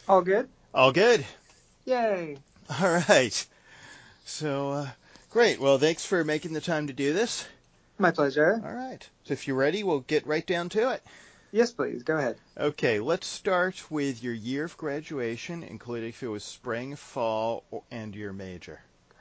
All good? All good. Yay. All right. So, great. Well, thanks for making the time to do this. My pleasure. All right. So if you're ready, we'll get right down to it. Yes, please. Go ahead. Okay, let's start with your year of graduation, including if it was spring, fall, and your major.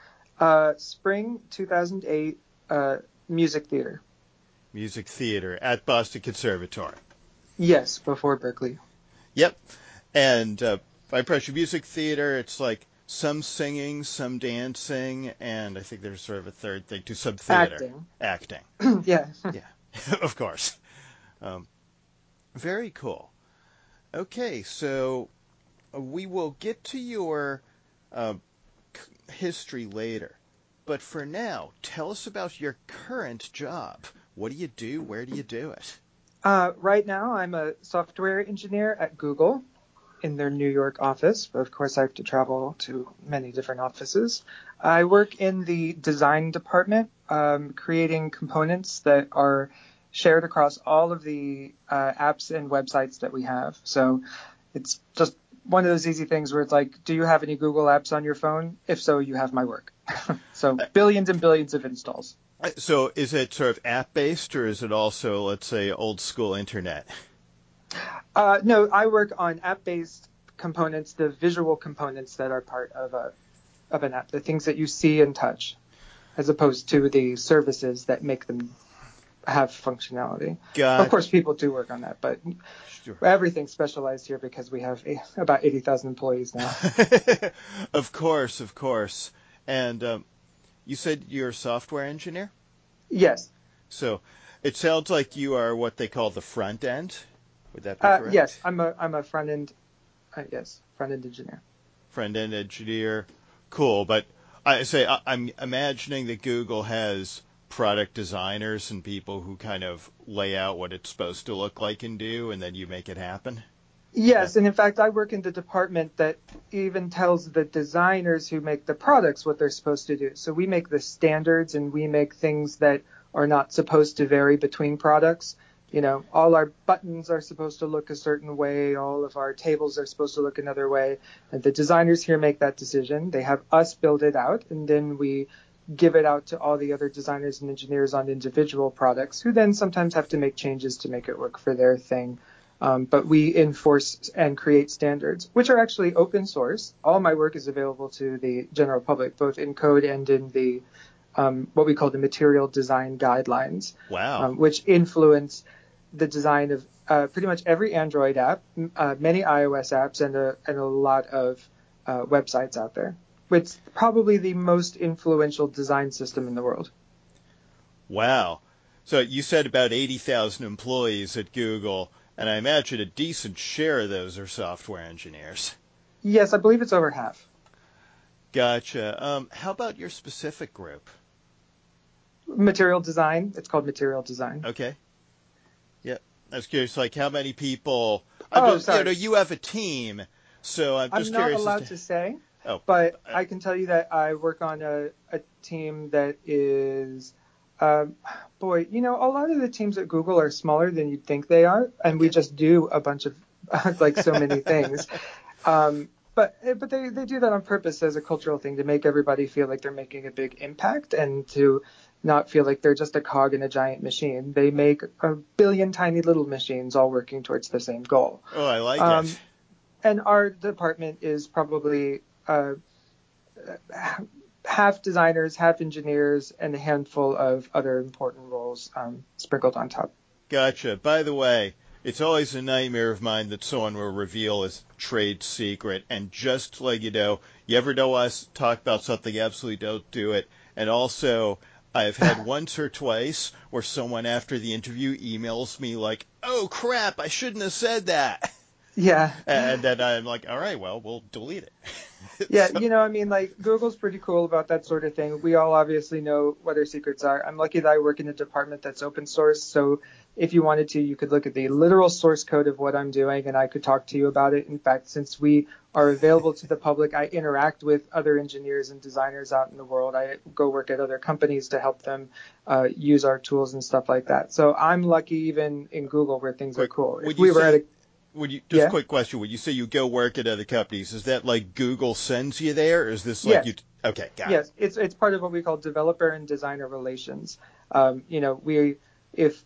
Spring 2008, music theater. Music theater at Boston Conservatory. Yes, before Berkeley. Yep. And by pressure music theater, it's like some singing, some dancing, and I think there's sort of a third thing to some theater. Acting. Acting. Yeah. Yeah, of course. Um, very cool. Okay, so we will get to your uh, history later. But for now, tell us about your current job. What do you do? Where do you do it? Right now, I'm a software engineer at Google in their New York office. But of course, I have to travel to many different offices. I work in the design department, creating components that are shared across all of the apps and websites that we have. So it's just one of those easy things where it's like, do you have any Google apps on your phone? If so, you have my work. So billions and billions of installs. So is it sort of app-based, or is it also, let's say, old school internet? No, I work on app-based components, the visual components that are part of an app, the things that you see and touch, as opposed to the services that make them have functionality. Of Got course, people do work on that, but Sure. everything's specialized here because we have about 80,000 employees now. Of course, of course. And you said you're a software engineer? Yes. So it sounds like you are what they call the front end. Would that be correct? Yes, I'm a front end. Yes, front end engineer. Front end engineer. Cool. But I'm imagining that Google has product designers and people who kind of lay out what it's supposed to look like and do, and then you make it happen. Yeah. Yes, and in fact, I work in the department that even tells the designers who make the products what they're supposed to do. So we make the standards and we make things that are not supposed to vary between products. You know, all our buttons are supposed to look a certain way, all of our tables are supposed to look another way. And the designers here make that decision. They have us build it out, and then we give it out to all the other designers and engineers on individual products, who then sometimes have to make changes to make it work for their thing. But we enforce and create standards, which are actually open source. All my work is available to the general public, both in code and in the what we call the material design guidelines, Wow. which influence the design of pretty much every Android app, many iOS apps, and a lot of websites out there. It's probably the most influential design system in the world. Wow. So you said about 80,000 employees at Google, and I imagine a decent share of those are software engineers. Yes, I believe it's over half. Gotcha. How about your specific group? Material design. It's called material design. Okay. Yep. I was curious, like how many people? Oh, sorry. You have a team, so I'm I'm just not curious as allowed to. to say, Oh, but I can tell you that I work on a team that is, boy, you know, a lot of the teams at Google are smaller than you'd think they are, and we okay. just do a bunch of like so many things. But they do that on purpose as a cultural thing to make everybody feel like they're making a big impact and to not feel like they're just a cog in a giant machine. They make a billion tiny little machines all working towards the same goal. Oh, I like it. Um, and our department is probably half designers, half engineers, and a handful of other important roles sprinkled on top. Gotcha. By the way, it's always a nightmare of mine that someone will reveal a trade secret, and just to let you ever know us talk about something, absolutely don't do it. And also, I've had once or twice where someone after the interview emails me like, "Oh crap, I shouldn't have said that," Yeah. and then I'm like, "All right, well, we'll delete it." Yeah, So, you know, I mean, like, Google's pretty cool about that sort of thing. We all obviously know what our secrets are. I'm lucky that I work in a department that's open source, so if you wanted to, you could look at the literal source code of what I'm doing, and I could talk to you about it. In fact, since we are available to the public, I interact with other engineers and designers out in the world. I go work at other companies to help them use our tools and stuff like that. So I'm lucky even in Google where things are quick, cool. If would you we were at say a When you just Yeah. quick question, when you say you go work at other companies, is that like Google sends you there, or is this like you? Yes. Okay, got it. Yes. It's part of what we call developer and designer relations. We if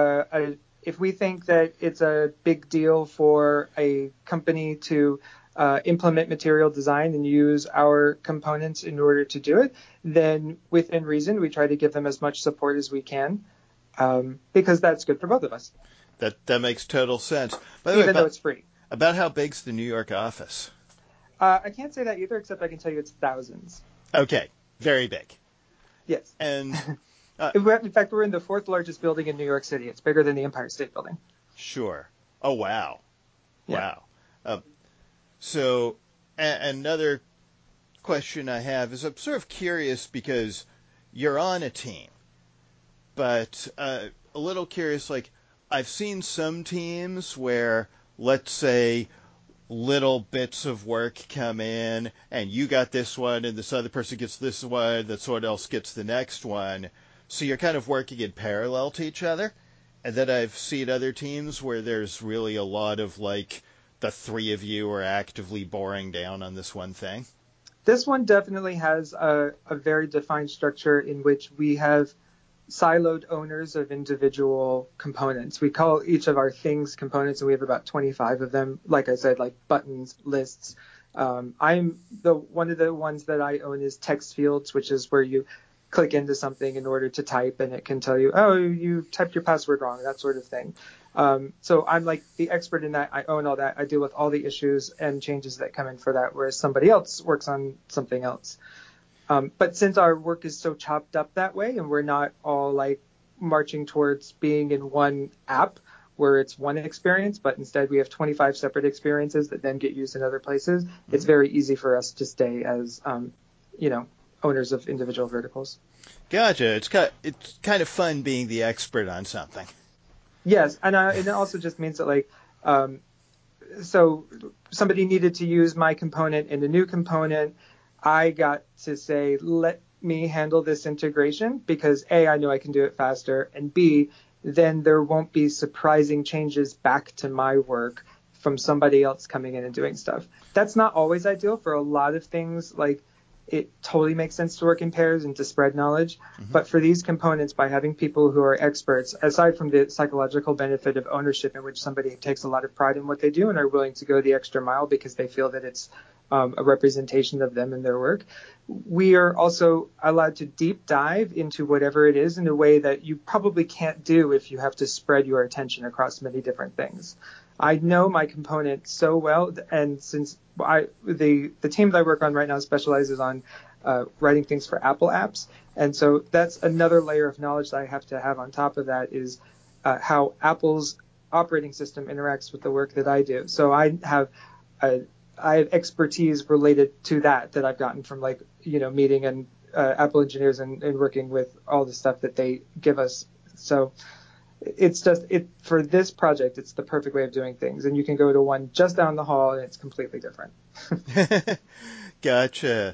if we think that it's a big deal for a company to implement material design and use our components in order to do it, then within reason, we try to give them as much support as we can, because that's good for both of us, That makes total sense. By the way, even though it's free. about how big's the New York office? I can't say that either, except I can tell you it's thousands. Okay, very big. Yes. And In fact, we're in the fourth largest building in New York City. It's bigger than the Empire State Building. sure. Oh wow, Yeah. wow. So another question I have is I'm sort of curious because you're on a team, but a little curious. Like I've seen some teams where, let's say, little bits of work come in and you got this one and this other person gets this one, that someone else gets the next one. So you're kind of working in parallel to each other. And then I've seen other teams where there's really a lot of like the three of you are actively boring down on this one thing. This one definitely has a very defined structure in which we have siloed owners of individual components. We call each of our things components, and we have about 25 of them. Like I said, like buttons, lists. I'm one of the ones that I own is text fields, which is where you click into something in order to type, and it can tell you, oh, you typed your password wrong, that sort of thing. So I'm like the expert in that. I own all that. I deal with all the issues and changes that come in for that, whereas somebody else works on something else. But since our work is so chopped up that way, and we're not all like marching towards being in one app where it's one experience, but instead we have 25 separate experiences that then get used in other places, it's very easy for us to stay as, owners of individual verticals. Gotcha. It's kind of fun being the expert on something. Yes, and it also just means that so somebody needed to use my component in a new component. I got to say, let me handle this integration because A, I know I can do it faster, and B, then there won't be surprising changes back to my work from somebody else coming in and doing stuff. That's not always ideal for a lot of things. Like it totally makes sense to work in pairs and to spread knowledge. Mm-hmm. But for these components, by having people who are experts, aside from the psychological benefit of ownership in which somebody takes a lot of pride in what they do and are willing to go the extra mile because they feel that it's a representation of them and their work, we are also allowed to deep dive into whatever it is in a way that you probably can't do if you have to spread your attention across many different things. I know my component so well, and since the team that I work on right now specializes on writing things for Apple apps, and so that's another layer of knowledge that I have to have on top of that is how Apple's operating system interacts with the work that I do. So I have expertise related to that I've gotten from meeting and Apple engineers and working with all the stuff that they give us. So it's just for this project, it's the perfect way of doing things. And you can go to one just down the hall and it's completely different. Gotcha.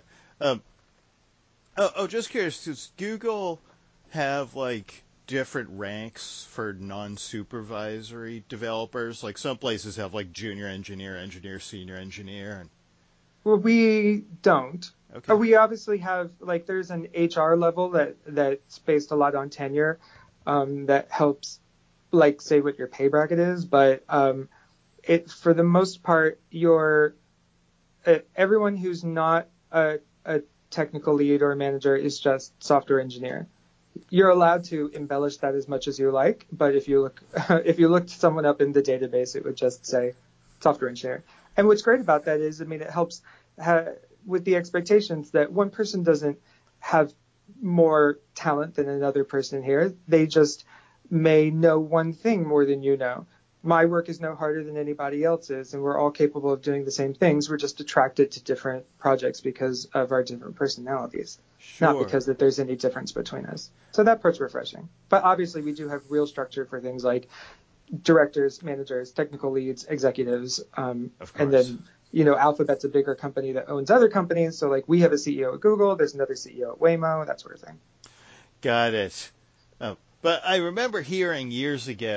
Just curious, does Google have different ranks for non-supervisory developers? Like some places have junior engineer, senior engineer. And... Well, we don't. Okay. We obviously have there's an HR level that's based a lot on tenure. That helps, say what your pay bracket is, but for the most part, everyone who's not a technical lead or a manager is just software engineer. You're allowed to embellish that as much as you like, but if you looked someone up in the database, it would just say software engineer. And what's great about that is, it helps with the expectations that one person doesn't have more talent than another person here. They just may know one thing more than you know. My work is no harder than anybody else's, and we're all capable of doing the same things. We're just attracted to different projects because of our different personalities, sure. Not because that there's any difference between us. So that part's refreshing. But obviously, we do have real structure for things like directors, managers, technical leads, executives, and then Alphabet's a bigger company that owns other companies. So we have a CEO at Google, there's another CEO at Waymo, that sort of thing. Got it. But I remember hearing years ago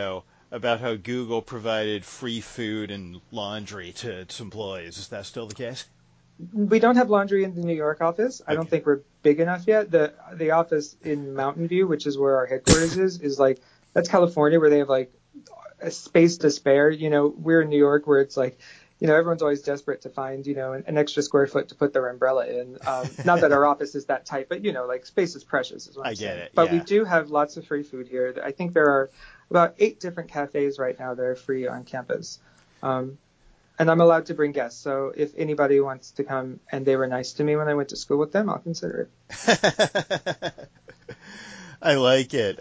about how Google provided free food and laundry to its employees. Is that still the case? We don't have laundry in the New York office. I don't Okay. think we're big enough yet. The office in Mountain View, which is where our headquarters is like, that's California, where they have like a space to spare. We're in New York, where it's like, everyone's always desperate to find, an extra square foot to put their umbrella in. Not that our office is that tight, but like space is precious, is what I'm I get saying. it. But we Yeah. do have lots of free food here. I think there are about 8 different cafes right now that are free on campus. And I'm allowed to bring guests. So if anybody wants to come and they were nice to me when I went to school with them, I'll consider it. I like it.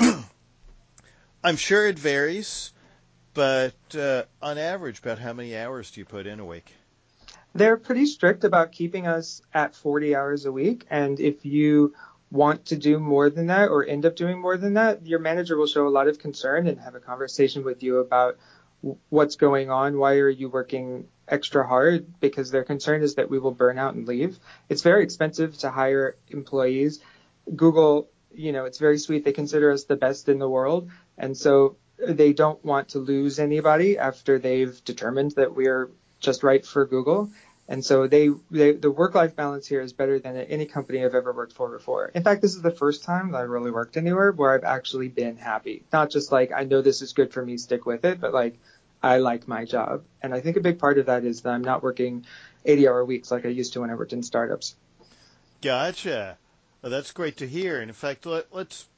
I'm sure it varies, but on average, about how many hours do you put in a week? They're pretty strict about keeping us at 40 hours a week. And if you want to do more than that or end up doing more than that, your manager will show a lot of concern and have a conversation with you about what's going on. Why are you working extra hard? Because their concern is that we will burn out and leave. It's very expensive to hire employees. Google, it's very sweet. They consider us the best in the world. And so they don't want to lose anybody after they've determined that we're just right for Google. And so the work-life balance here is better than at any company I've ever worked for before. In fact, this is the first time that I really worked anywhere where I've actually been happy. Not just like, I know this is good for me, stick with it, but like, I like my job. And I think a big part of that is that I'm not working 80-hour weeks like I used to when I worked in startups. Gotcha. Well, that's great to hear. And in fact, let's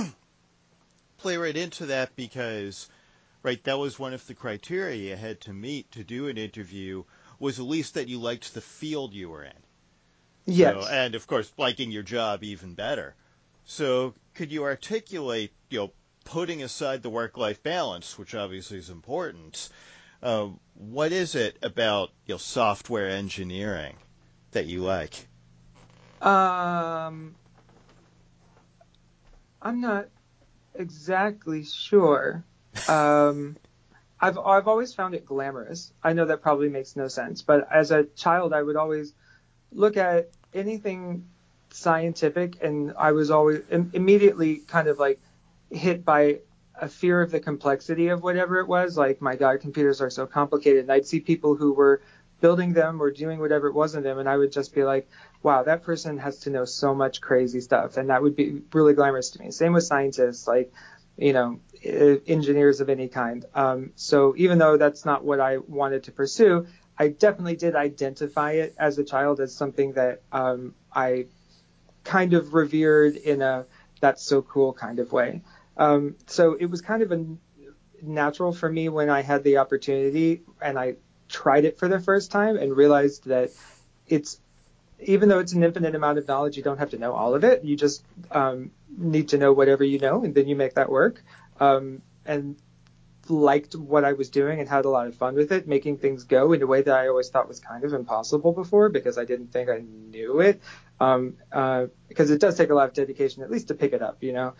play right into that because, right, that was one of the criteria you had to meet to do an interview, was at least that you liked the field you were in. Yes. So, and of course, liking your job even better. So could you articulate, putting aside the work-life balance, which obviously is important, what is it about, software engineering that you like? I'm not exactly sure. I've always found it glamorous. I know that probably makes no sense, but as a child, I would always look at anything scientific, and I was always immediately kind of like hit by a fear of the complexity of whatever it was. Like, my God, computers are so complicated. And I'd see people who were building them or doing whatever it was in them, and I would just be like, wow, that person has to know so much crazy stuff. And that would be really glamorous to me. Same with scientists, like, engineers of any kind. So even though that's not what I wanted to pursue, I definitely did identify it as a child as something that I kind of revered in a that's so cool kind of way. So it was kind of a natural for me when I had the opportunity and I tried it for the first time and realized that it's, even though it's an infinite amount of knowledge, you don't have to know all of it. You just need to know whatever you know, and then you make that work. And liked what I was doing and had a lot of fun with it, making things go in a way that I always thought was kind of impossible before because I didn't think I knew it. Because it does take a lot of dedication, at least to pick it up,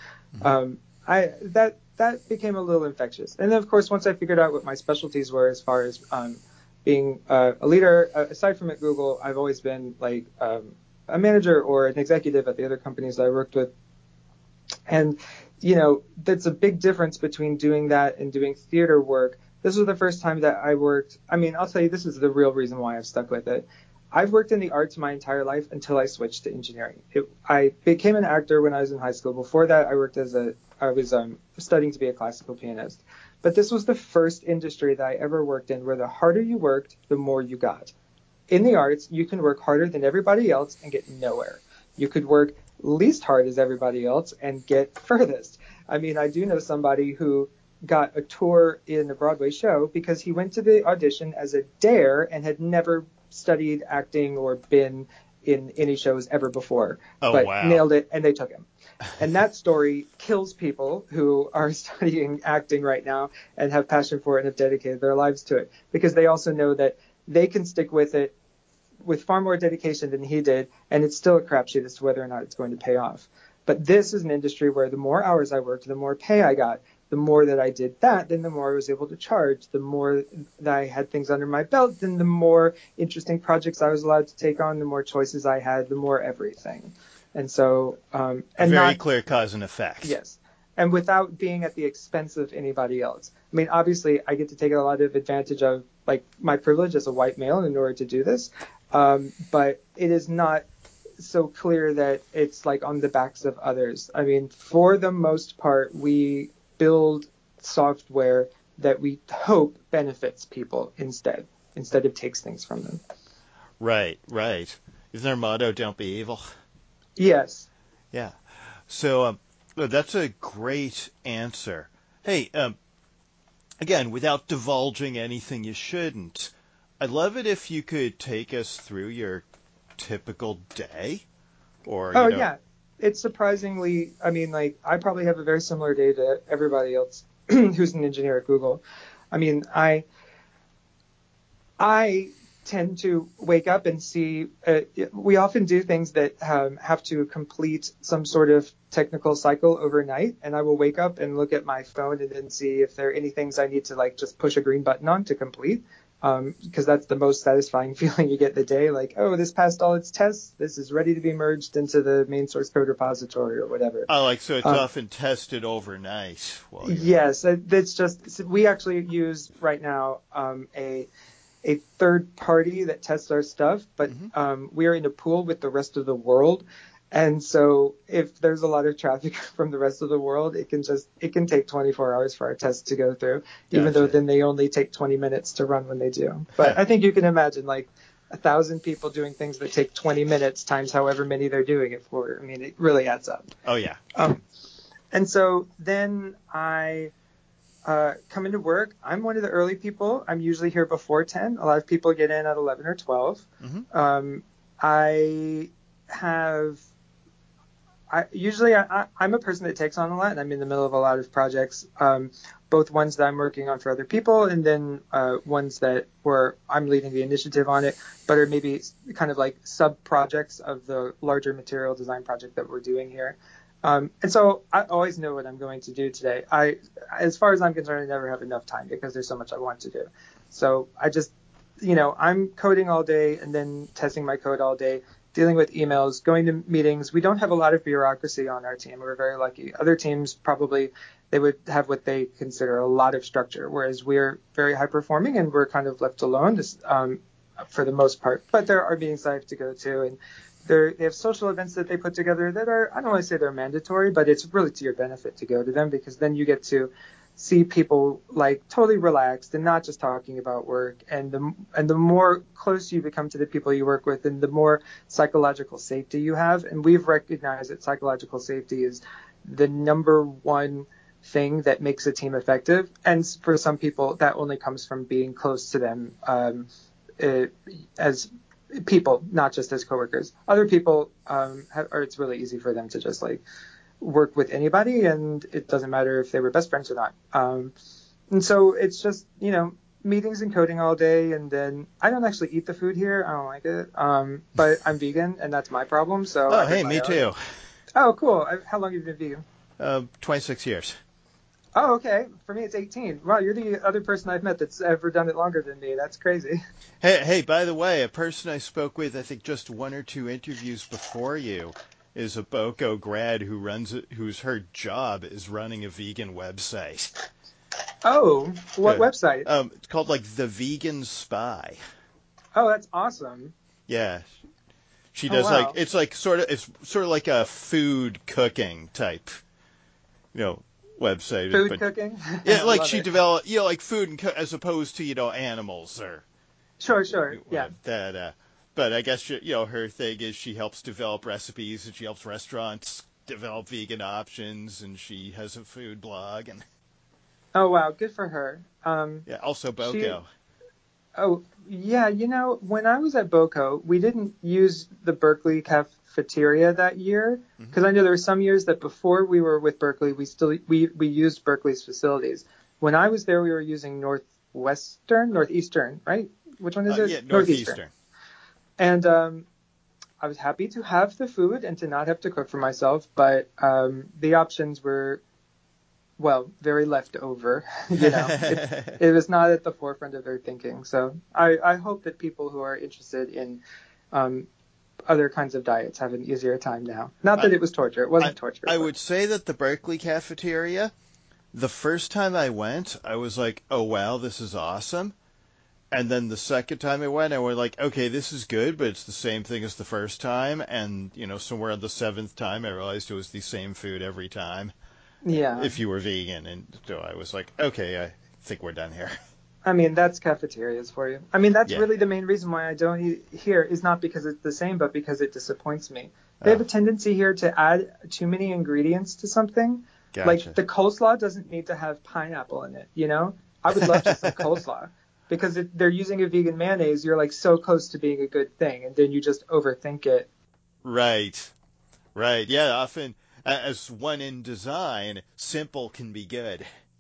that became a little infectious. And then, of course, once I figured out what my specialties were as far as being a leader, aside from at Google, I've always been like a manager or an executive at the other companies that I worked with. And, that's a big difference between doing that and doing theater work. This was the first time that I worked. I mean, I'll tell you, this is the real reason why I've stuck with it. I've worked in the arts my entire life until I switched to engineering. I became an actor when I was in high school. Before that, I was studying to be a classical pianist. But this was the first industry that I ever worked in where the harder you worked, the more you got. In the arts, you can work harder than everybody else and get nowhere. You could work least hard as everybody else and get furthest. I mean, I do know somebody who got a tour in a Broadway show because he went to the audition as a dare and had never studied acting or been in any shows ever before, but wow. Nailed it, and they took him. And that story kills people who are studying acting right now and have passion for it and have dedicated their lives to it, because they also know that they can stick with it with far more dedication than he did, and it's still a crapshoot as to whether or not it's going to pay off. But this is an industry where the more hours I worked, the more pay I got. The more that I did that, then the more I was able to charge. The more that I had things under my belt, then the more interesting projects I was allowed to take on, the more choices I had, the more everything. And so, a very clear cause and effect. Yes. and without being at the expense of anybody else. I mean, obviously, I get to take a lot of advantage of like my privilege as a white male in order to do this, but it is not so clear that it's like on the backs of others. I mean, for the most part, we build software that we hope benefits people instead of takes things from them. Right, right. Isn't our motto, don't be evil? Yes. Yeah. So that's a great answer. Hey, again, without divulging anything you shouldn't, I'd love it if you could take us through your typical day, or, Oh, yeah. It's surprisingly, I mean, like, I probably have a very similar day to everybody else who's an engineer at Google. I mean, I tend to wake up and see, we often do things that have to complete some sort of technical cycle overnight. And I will wake up and look at my phone and then see if there are any things I need to like just push a green button on to complete. Because that's the most satisfying feeling you get the day. Like, oh, this passed all its tests. This is ready to be merged into the main source code repository or whatever. Oh, like, so it's often tested overnight. Yes, it's just, we actually use right now a third party that tests our stuff, but we are in a pool with the rest of the world. And so if there's a lot of traffic from the rest of the world, it can take 24 hours for our tests to go through, even though then they only take 20 minutes to run when they do. But I think you can imagine like 1,000 people doing things that take 20 minutes times however many they're doing it for. I mean, it really adds up. Oh, yeah. And so then I come into work. I'm one of the early people. I'm usually here before 10. A lot of people get in at 11 or 12. I'm a person that takes on a lot, and I'm in the middle of a lot of projects, both ones that I'm working on for other people, and then ones that where I'm leading the initiative on it, but are maybe kind of like sub-projects of the larger material design project that we're doing here. And so I always know what I'm going to do today. As far as I'm concerned, I never have enough time because there's so much I want to do. So I just, I'm coding all day and then testing my code all day, dealing with emails, going to meetings. We don't have a lot of bureaucracy on our team. We're very lucky. Other teams probably, they would have what they consider a lot of structure, whereas we're very high performing and we're kind of left alone for the most part. But there are meetings I have to go to, and they have social events that they put together that are, I don't want to say they're mandatory, but it's really to your benefit to go to them because then you get to see people like totally relaxed and not just talking about work. And the more close you become to the people you work with, and the more psychological safety you have. And we've recognized that psychological safety is the number one thing that makes a team effective. And for some people, that only comes from being close to them as people, not just as coworkers. Other people, it's really easy for them to just like work with anybody, and it doesn't matter if they were best friends or not. And so it's just, meetings and coding all day. And then I don't actually eat the food here. I don't like it. But I'm vegan, and that's my problem. So oh, hey, me too. Oh, cool. How long have you been vegan? 26 years. Oh, okay. For me, it's 18. Wow, you're the other person I've met that's ever done it longer than me. That's crazy. Hey, by the way, a person I spoke with, I think just one or two interviews before you, is a BOCO grad whose her job is running a vegan website. Oh, what website? It's called like The Vegan Spy. Oh, that's awesome. Yeah. She does it's sort of like a food cooking type, website. Food cooking? Yeah, like she developed, like food and as opposed to, animals or. Sure. Yeah. That, but I guess, her thing is she helps develop recipes and she helps restaurants develop vegan options, and she has a food blog. And. Oh, wow. Good for her. Yeah, also BOCO. Oh, yeah. When I was at BOCO, we didn't use the Berkeley cafeteria that year, because I know there were some years that before we were with Berkeley, we used Berkeley's facilities. When I was there, we were using Northeastern, right? Which one is it? Yeah, Northeastern. And I was happy to have the food and to not have to cook for myself, but the options were, very left over. It was not at the forefront of their thinking. So I hope that people who are interested in other kinds of diets have an easier time now. Not that it was torture. It I, wasn't torture. I But would say that the Berkeley cafeteria, the first time I went, I was like, oh wow, this is awesome. And then the second time I went, I was like, okay, this is good, but it's the same thing as the first time. And, somewhere on the seventh time, I realized it was the same food every time yeah, if you were vegan. And so I was like, okay, I think we're done here. I mean, that's cafeterias for you. I mean, that's Yeah. really the main reason why I don't eat here is not because it's the same, but because it disappoints me. They have Oh, a tendency here to add too many ingredients to something. Like gotcha. the coleslaw doesn't need to have pineapple in it, you know? I would love just like coleslaw because they're using a vegan mayonnaise. You're like so close to being a good thing, and then you just overthink it. Right. Right. Yeah, often, as one in design, simple can be good.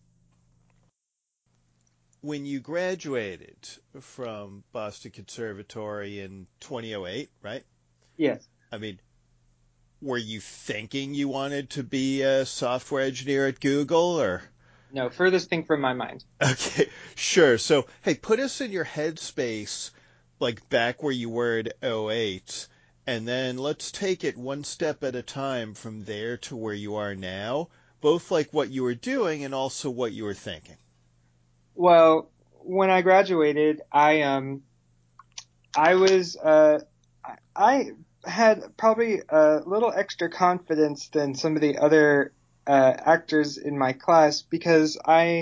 When you graduated from Boston Conservatory in 2008, right? Yes. I mean, were you thinking you wanted to be a software engineer at Google or? No, furthest thing from my mind. Okay, sure. So, hey, put us in your headspace, like back where you were at '08, and then let's take it one step at a time from there to where you are now, both like what you were doing and also what you were thinking. Well, when I graduated, I was I had probably a little extra confidence than some of the other actors in my class because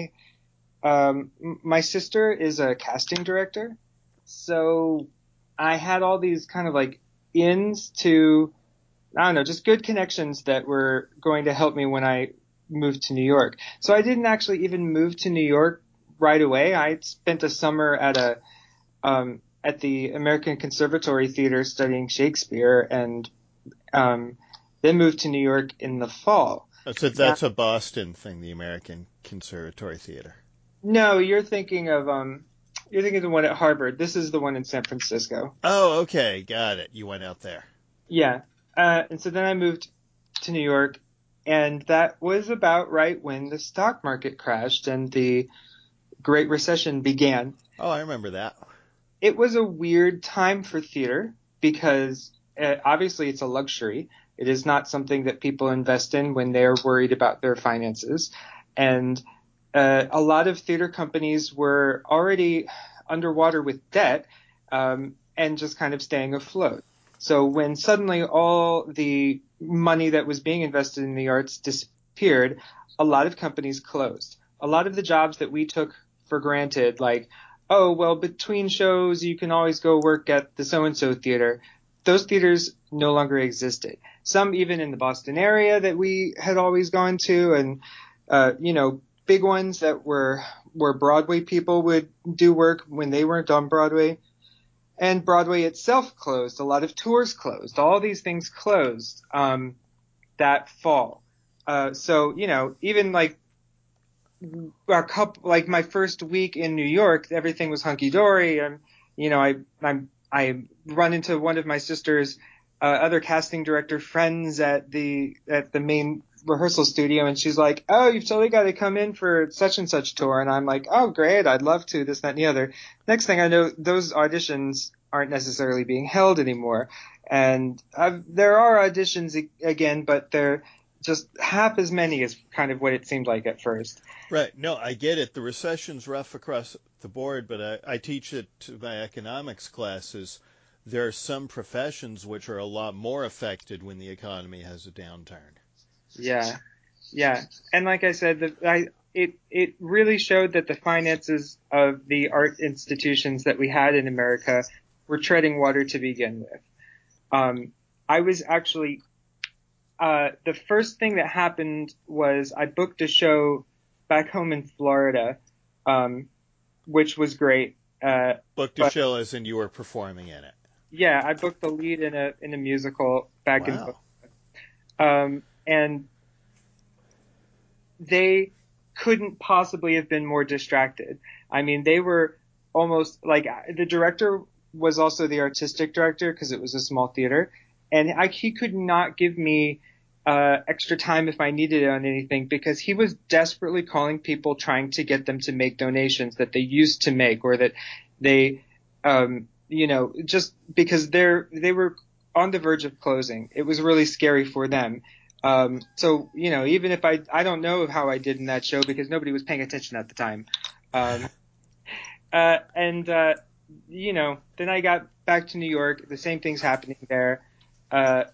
my sister is a casting director, so I had all these kind of like ins to I don't know, just good connections that were going to help me when I moved to New York. So I didn't actually even move to New York right away. I spent a summer at the American Conservatory Theater studying Shakespeare and then moved to New York in the fall. So Now, that's a Boston thing, the American Conservatory Theater. no, you're thinking of the one at Harvard. This is the one in San Francisco. Oh, okay, got it. You went out there. Yeah. And so then I moved to New York, and that was about right when the stock market crashed and the Great Recession began. Oh, I remember that. It was a weird time for theater because obviously it's a luxury. It is not something that people invest in when they're worried about their finances. And a lot of theater companies were already underwater with debt and just kind of staying afloat. So when suddenly all the money that was being invested in the arts disappeared, a lot of companies closed. A lot of the jobs that we took for granted, like, oh, well, between shows, you can always go work at the so-and-so theater. Those theaters no longer existed. Some even in the Boston area that we had always gone to, and big ones that were where Broadway people would do work when they weren't on Broadway. And Broadway itself closed. A lot of tours closed. All these things closed that fall. So even like like my first week in New York, everything was hunky dory. And I run into one of my sister's other casting director friends at the main rehearsal studio, and she's like, "Oh, you've totally got to come in for such and such tour." And I'm like, "Oh, great, I'd love to." This, that, and the other. Next thing I know, those auditions aren't necessarily being held anymore, and there are auditions again, but they're just half as many as kind of what it seemed like at first. Right. No, I get it. The recession's rough across the board, but I teach it to my economics classes. There are some professions which are a lot more affected when the economy has a downturn. Yeah, yeah, and like I said, it really showed that the finances of the art institutions that we had in America were treading water to begin with. I was actually the first thing that happened was I booked a show back home in Florida, um, which was great. Book to But show as in you were performing in it. yeah, I booked the lead in a musical back in, Wow. and they couldn't possibly have been more distracted. I mean, they were almost like the director was also the artistic director because it was a small theater, and he could not give me extra time if I needed it on anything because he was desperately calling people trying to get them to make donations that they used to make or that they, just because they were on the verge of closing. It was really scary for them. So, even if I don't know how I did in that show because nobody was paying attention at the time. Um, and then I got back to New York. The same thing's happening there. Uh,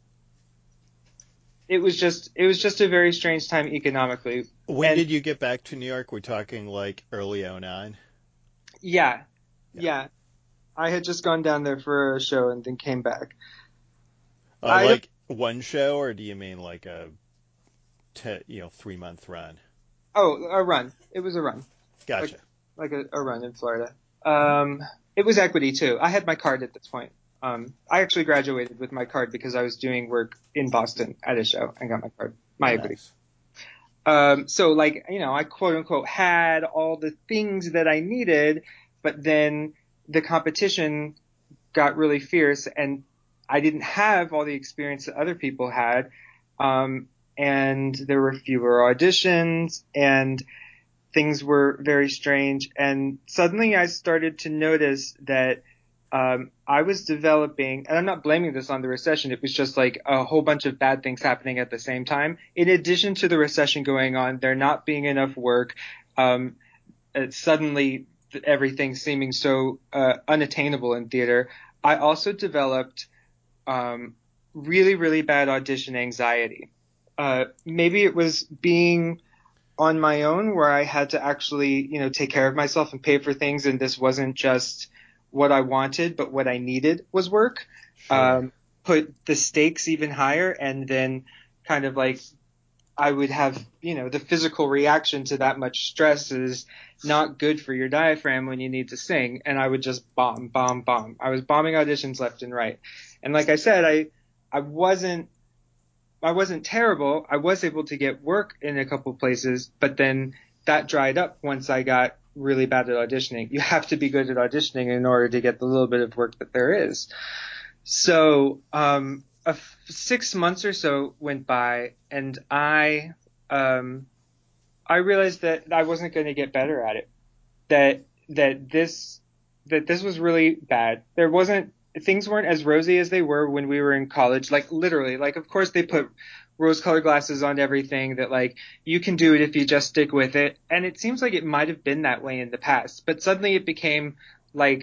it was just a very strange time economically. When And did you get back to New York? We're talking like early '09. yeah, Yeah. yeah, I had just gone down there for a show and then came back. I don't, Like one show, or do you mean like a 3-month run? oh, a run. It was a run. Like, Gotcha. like a run in Florida. Um, it was equity too. I had my card at this point. I actually graduated with my card because I was doing work in Boston at a show and got my card, Oh, my equity. nice. So like, I quote unquote had all the things that I needed, but then the competition got really fierce and I didn't have all the experience that other people had. Um, and there were fewer auditions and things were very strange. And suddenly I started to notice that I was developing, and I'm not blaming this on the recession. It was just like a whole bunch of bad things happening at the same time. In addition to the recession going on, there not being enough work, um, suddenly everything seeming so unattainable in theater. I also developed really, really bad audition anxiety. Maybe it was being on my own where I had to actually, take care of myself and pay for things. And this wasn't just what I wanted, but what I needed was work. Sure. Put the stakes even higher. And then kind of like I would have, the physical reaction to that much stress is not good for your diaphragm when you need to sing. And I would just bomb, bomb, bomb. I was bombing auditions left and right. And like I said, I wasn't terrible. I was able to get work in a couple places, but then that dried up once I got really bad at auditioning. You have to be good at auditioning in order to get the little bit of work that there is. So, 6 months or so went by and I realized that I wasn't going to get better at it. That, that this, that this was really bad. Things weren't as rosy as they were when we were in college. Like literally, like of course they put rose colored glasses on everything that like you can do it if you just stick with it. And it seems like it might have been that way in the past, but suddenly it became like,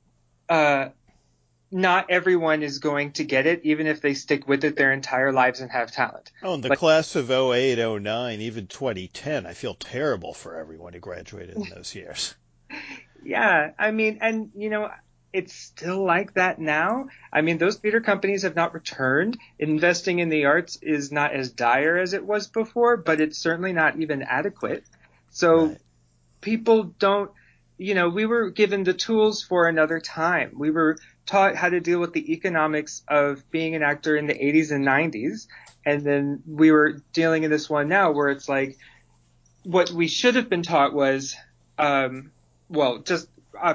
uh, not everyone is going to get it, even if they stick with it their entire lives and have talent. Oh, and the Like, class of '08, '09, even 2010, I feel terrible for everyone who graduated in those years. yeah, I mean, and it's still like that now. I mean, those theater companies have not returned. Investing in the arts is not as dire as it was before, but it's certainly not even adequate. So Right. people don't, we were given the tools for another time. We were taught how to deal with the economics of being an actor in the 80s and 90s. And then we were dealing in this one now where it's like, what we should have been taught was, well, just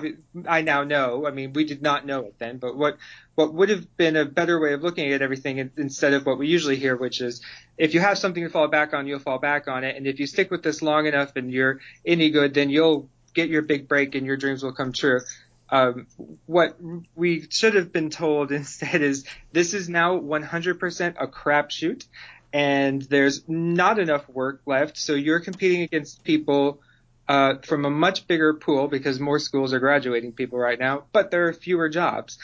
I now know. I mean, we did not know it then, but what would have been a better way of looking at everything instead of what we usually hear, which is if you have something to fall back on, you'll fall back on it, and if you stick with this long enough and you're any good, then you'll get your big break and your dreams will come true. Um, what we should have been told instead is this is now 100% a crapshoot and there's not enough work left. So you're competing against people from a much bigger pool because more schools are graduating people right now, but there are fewer jobs.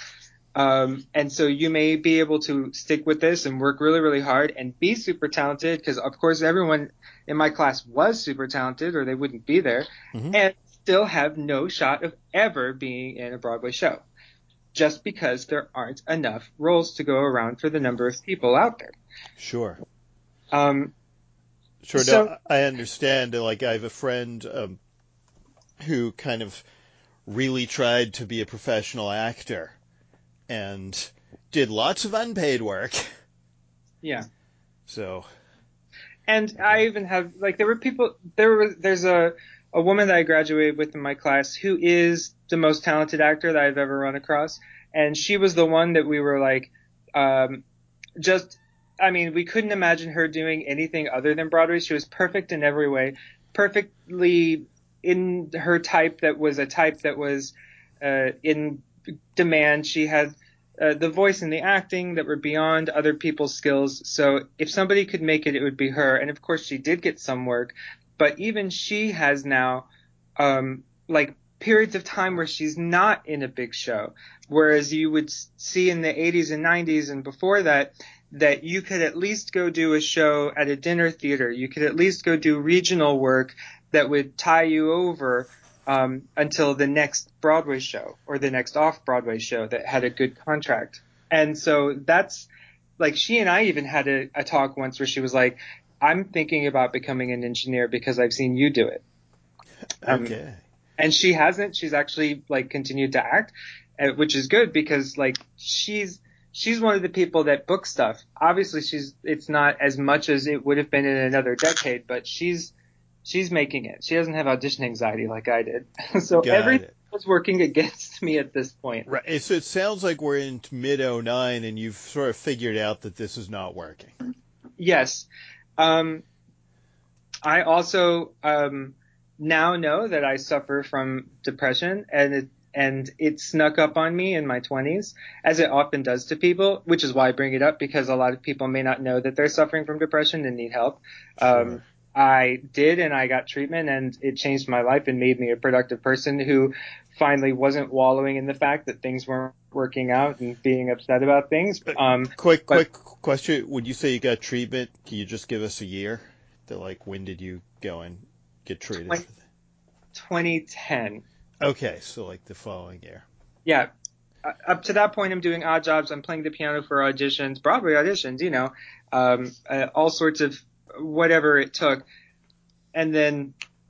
And so you may be able to stick with this and work really, really hard and be super talented because, of course, everyone in my class was super talented or they wouldn't be there Hmm. and still have no shot of ever being in a Broadway show just because there aren't enough roles to go around for the number of people out there. Sure. Um, Sure. so No, I understand. Like, I have a friend who kind of really tried to be a professional actor and did lots of unpaid work. yeah. So, And I okay. even have like there's a woman that I graduated with in my class who is the most talented actor that I've ever run across, and she was the one that we were like um just I mean, we couldn't imagine her doing anything other than Broadway. She was perfect in every way, perfectly in her type that was a type that was in demand. She had the voice and the acting that were beyond other people's skills. So if somebody could make it, it would be her. And of course, she did get some work, but even she has now, like periods of time where she's not in a big show. Whereas you would see in the 80s and 90s and before that, that you could at least go do a show at a dinner theater. You could at least go do regional work that would tie you over until the next Broadway show or the next off-Broadway show that had a good contract. And so that's like, she and I even had a talk once where she was like, I'm thinking about becoming an engineer because I've seen you do it. Okay. And she hasn't. She's actually like continued to act, which is good because like she's one of the people that book stuff. Obviously it's not as much as it would have been in another decade, but she's making it. She doesn't have audition anxiety like I did. So everything was working against me at this point. Right. So it sounds like we're in mid '09 and you've sort of figured out that this is not working. Yes. I also now know that I suffer from depression, and it snuck up on me in my 20s, as it often does to people, which is why I bring it up, because a lot of people may not know that they're suffering from depression and need help. Sure. I did, and I got treatment, and it changed my life and made me a productive person who finally wasn't wallowing in the fact that things weren't working out and being upset about things. Quick question. Would you say you got treatment? Can you just give us a year? Like, when did you go and get treated? 2010. Okay, so like the following year. Yeah. Up to that point, I'm doing odd jobs. I'm playing the piano for auditions, Broadway auditions, all sorts of whatever it took. And then,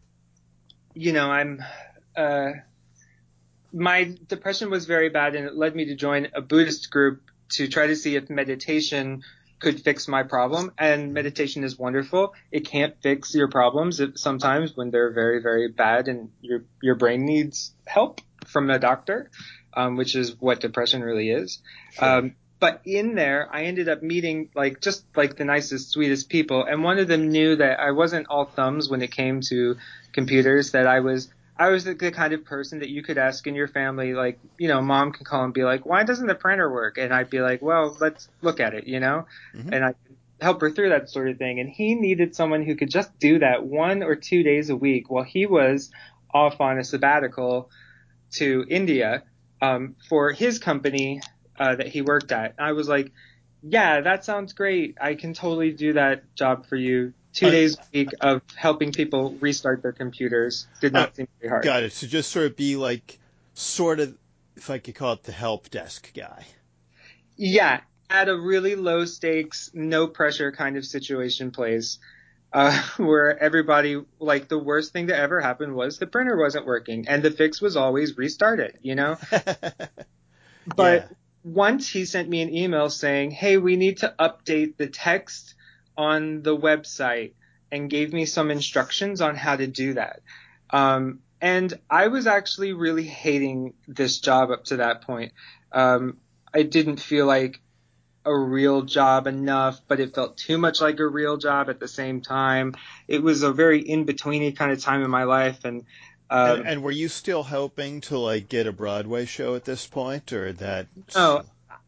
my depression was very bad, and it led me to join a Buddhist group to try to see if meditation could fix my problem. And meditation is wonderful. It can't fix your problems sometimes when they're very, very bad and your brain needs help from a doctor, which is what depression really is. Sure. But in there, I ended up meeting just the nicest, sweetest people. And one of them knew that I wasn't all thumbs when it came to computers, that I was the kind of person that you could ask in your family, mom can call and be like, why doesn't the printer work? And I'd be like, well, let's look at it, Mm-hmm. and I could help her through that sort of thing. And he needed someone who could just do that 1 or 2 days a week while he was off on a sabbatical to India, for his company, that he worked at. I was like, yeah, that sounds great. I can totally do that job for you. 2 days a week of helping people restart their computers did not seem very hard. Got it. So just sort of be like, sort of, if I could call it, the help desk guy. Yeah, at a really low stakes, no pressure kind of situation place, where everybody, like, the worst thing to ever happen was the printer wasn't working, and the fix was always restart it, But once he sent me an email saying, hey, we need to update the text on the website, and gave me some instructions on how to do that. And I was actually really hating this job up to that point. I didn't feel like a real job enough, but it felt too much like a real job at the same time. It was a very in-betweeny kind of time in my life. And were you still hoping to like get a Broadway show at this point, or that? No,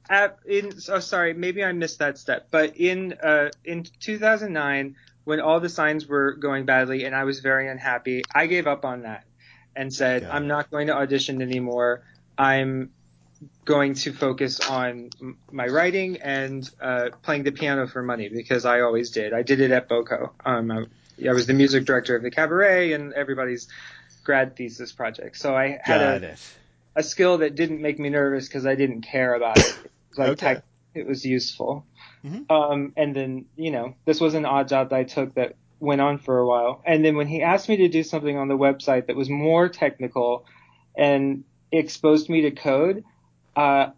sorry, maybe I missed that step. But in 2009, when all the signs were going badly and I was very unhappy, I gave up on that and said, I'm not going to audition anymore. I'm going to focus on my writing and playing the piano for money, because I always did. I did it at BOCO. I was the music director of the cabaret and everybody's grad thesis project. So I had a skill that didn't make me nervous because I didn't care about it. It was useful. Mm-hmm. And then, this was an odd job that I took that went on for a while. And then when he asked me to do something on the website that was more technical and exposed me to code, I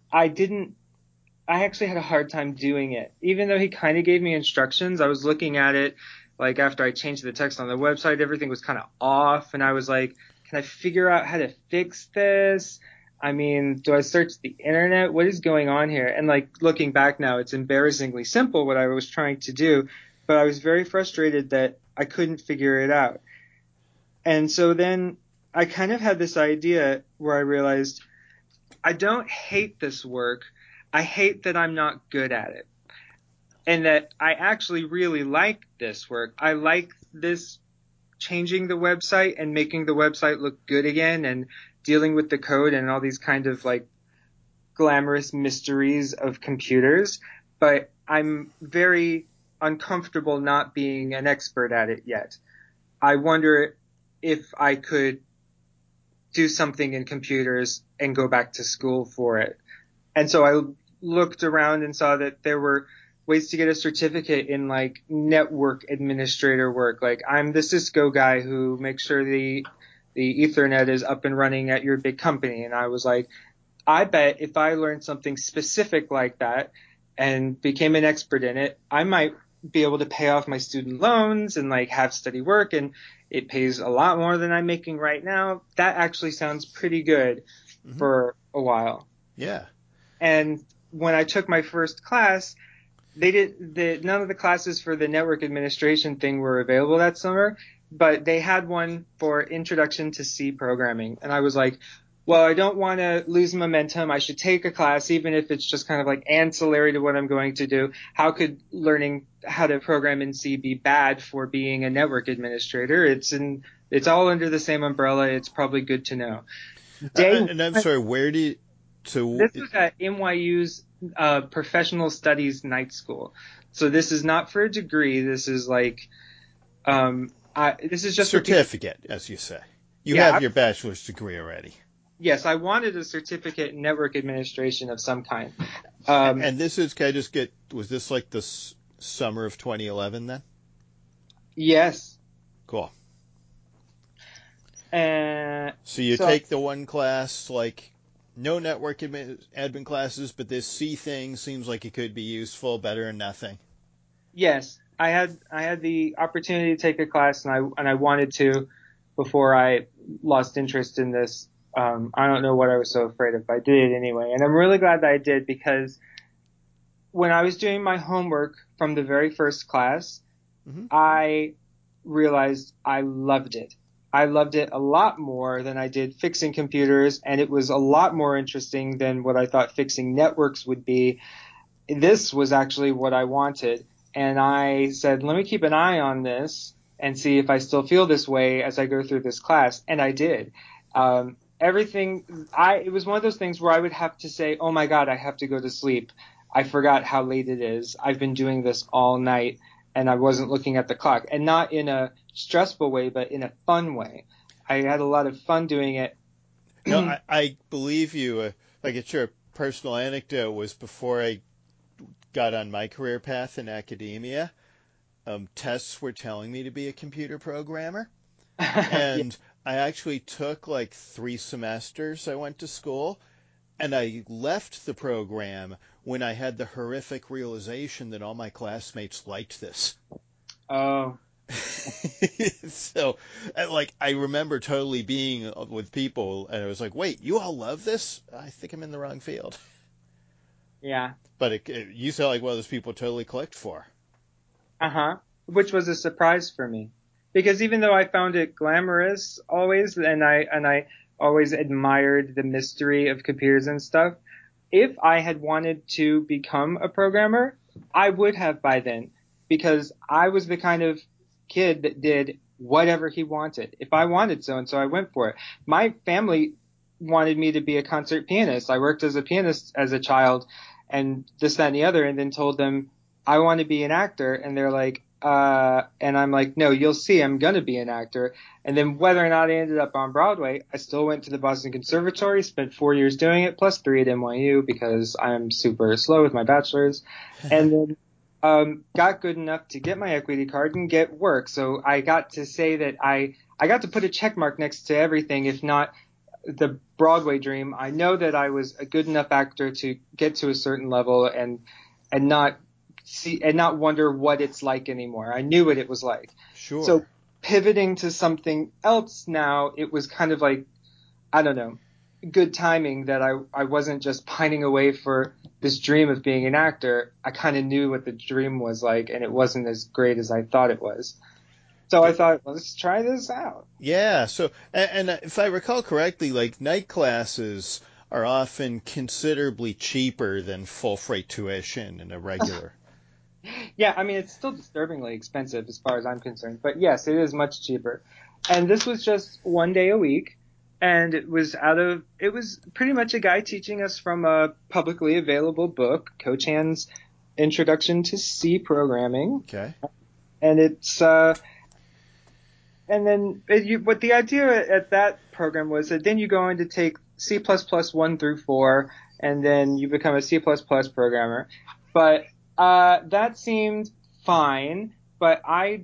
actually had a hard time doing it. Even though he kind of gave me instructions, I was looking at it, like after I changed the text on the website, everything was kind of off. And I was like, can I figure out how to fix this? I mean, do I search the internet? What is going on here? And like looking back now, it's embarrassingly simple what I was trying to do, but I was very frustrated that I couldn't figure it out. And so then I kind of had this idea where I realized I don't hate this work. I hate that I'm not good at it. And that I actually really like this work. I like this changing the website and making the website look good again and dealing with the code and all these kind of like glamorous mysteries of computers. But I'm very uncomfortable not being an expert at it yet. I wonder if I could do something in computers and go back to school for it. And so I looked around and saw that there were ways to get a certificate in like network administrator work. Like I'm the Cisco guy who makes sure the Ethernet is up and running at your big company. And I was like, I bet if I learned something specific like that and became an expert in it, I might be able to pay off my student loans and like have steady work, and it pays a lot more than I'm making right now. That actually sounds pretty good Hmm. for a while. Yeah. And when I took my first class, none of the classes for the network administration thing were available that summer, but they had one for introduction to C programming. And I was like, well, I don't want to lose momentum. I should take a class, even if it's just kind of like ancillary to what I'm going to do. How could learning how to program in C be bad for being a network administrator? It's all under the same umbrella. It's probably good to know. Day And I'm one, sorry, where do you, so, this was at NYU's professional studies night school. So this is not for a degree. This is like this is just for people. certificate, as you say. You Yeah, have your bachelor's degree already. yes, I wanted a certificate in network administration of some kind. And this is, can I just get, was this like the summer of 2011 then? Yes, Cool. and So you so take the one class, like, no network admin classes, but this C thing seems like it could be useful, better than nothing. yes, I had the opportunity to take a class, and I wanted to before I lost interest in this. I don't know what I was so afraid of, but I did it anyway, and I'm really glad that I did because when I was doing my homework from the very first class, Hmm. I realized I loved it. I loved it a lot more than I did fixing computers, and it was a lot more interesting than what I thought fixing networks would be. This was actually what I wanted, and I said, let me keep an eye on this and see if I still feel this way as I go through this class, and I did. It was one of those things where I would have to say, oh my God, I have to go to sleep. I forgot how late it is. I've been doing this all night and I wasn't looking at the clock, and not in a stressful way, but in a fun way. I had a lot of fun doing it. No, I believe you. Like, it's your personal anecdote was before I got on my career path in academia, tests were telling me to be a computer programmer. Yeah. And I actually took like 3 semesters. I went to school and I left the program when I had the horrific realization that all my classmates liked this. Oh, So, like, I remember totally being with people and I was like, wait, you all love this? I think I'm in the wrong field. yeah. But you sound like one of those people totally clicked for. Uh-huh. Which was a surprise for me. Because even though I found it glamorous always, and I always admired the mystery of computers and stuff, if I had wanted to become a programmer, I would have by then. Because I was the kind of kid that did whatever he wanted. If I wanted so and so, I went for it. My family wanted me to be a concert pianist. I worked as a pianist as a child and this, that, and the other, and then told them I want to be an actor. And they're like, and I'm like, no, you'll see, I'm going to be an actor. And then whether or not I ended up on Broadway, I still went to the Boston Conservatory, spent 4 years doing it, plus 3 at NYU because I'm super slow with my bachelor's. And then, got good enough to get my equity card and get work. So I got to say that I got to put a check mark next to everything, if not the Broadway dream. I know that I was a good enough actor to get to a certain level and not see and not wonder what it's like anymore. I knew what it was like. Sure. So pivoting to something else now, it was kind of like, I don't know, good timing that I wasn't just pining away for this dream of being an actor. I kind of knew what the dream was like, and it wasn't as great as I thought it was. So I thought, well, let's try this out. Yeah. So, and if I recall correctly, like night classes are often considerably cheaper than full freight tuition in a regular. Yeah, I mean, it's still disturbingly expensive as far as I'm concerned, but yes, it is much cheaper. And this was just one day a week, and it was pretty much a guy teaching us from a publicly available book, Coach Hand's Introduction to C Programming. Okay. And what the idea at that program was that then you go in to take C++ 1 through 4, and then you become a C++ programmer. But that seemed fine, but I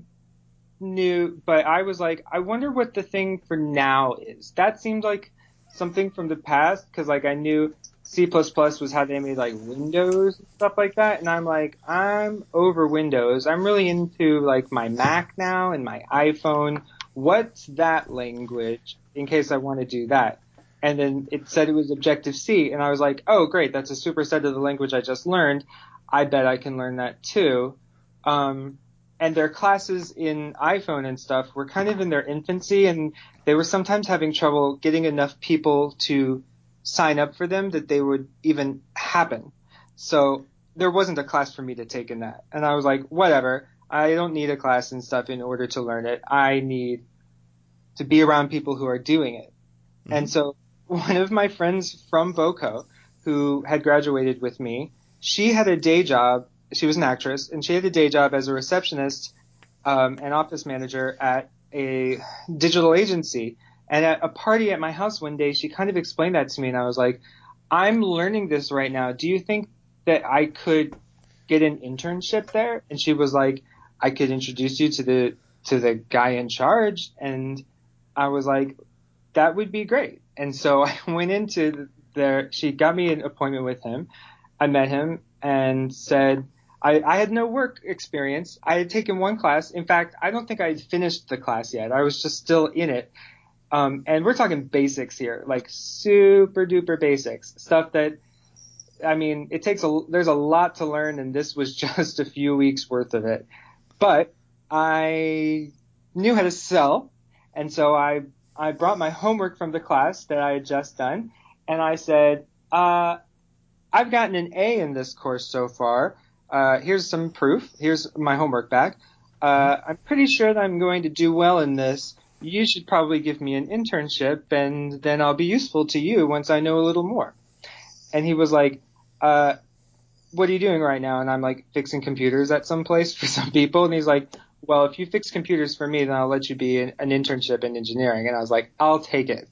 was like, I wonder what the thing for now is. That seemed like something from the past, because like I knew C++ was how they made like Windows and stuff like that, and I'm like, I'm over Windows. I'm really into like my Mac now and my iPhone. What's that language in case I want to do that? And then it said it was Objective-C, and I was like, oh great, that's a superset of the language I just learned. I bet I can learn that too. And their classes in iPhone and stuff were kind of in their infancy, and they were sometimes having trouble getting enough people to sign up for them that they would even happen. So there wasn't a class for me to take in that. And I was like, whatever. I don't need a class and stuff in order to learn it. I need to be around people who are doing it. Mm-hmm. And so one of my friends from Boco, who had graduated with me, she had a day job. She was an actress, and she had a day job as a receptionist and office manager at a digital agency. And at a party at my house one day, she kind of explained that to me, and I was like, I'm learning this right now. Do you think that I could get an internship there? And she was like, I could introduce you to the guy in charge. And I was like, that would be great. And so I went into there. She got me an appointment with him. I met him and said, I had no work experience. I had taken one class. In fact, I don't think I had finished the class yet. I was just still in it. And we're talking basics here, like super duper basics, stuff that, I mean, there's a lot to learn, and this was just a few weeks worth of it. But I knew how to sell, and so I brought my homework from the class that I had just done, and I said, I've gotten an A in this course so far. Here's some proof. Here's my homework back. I'm pretty sure that I'm going to do well in this. You should probably give me an internship, and then I'll be useful to you once I know a little more. And he was like, what are you doing right now? And I'm like, fixing computers at some place for some people. And he's like, well, if you fix computers for me, then I'll let you be an internship in engineering. And I was like, I'll take it.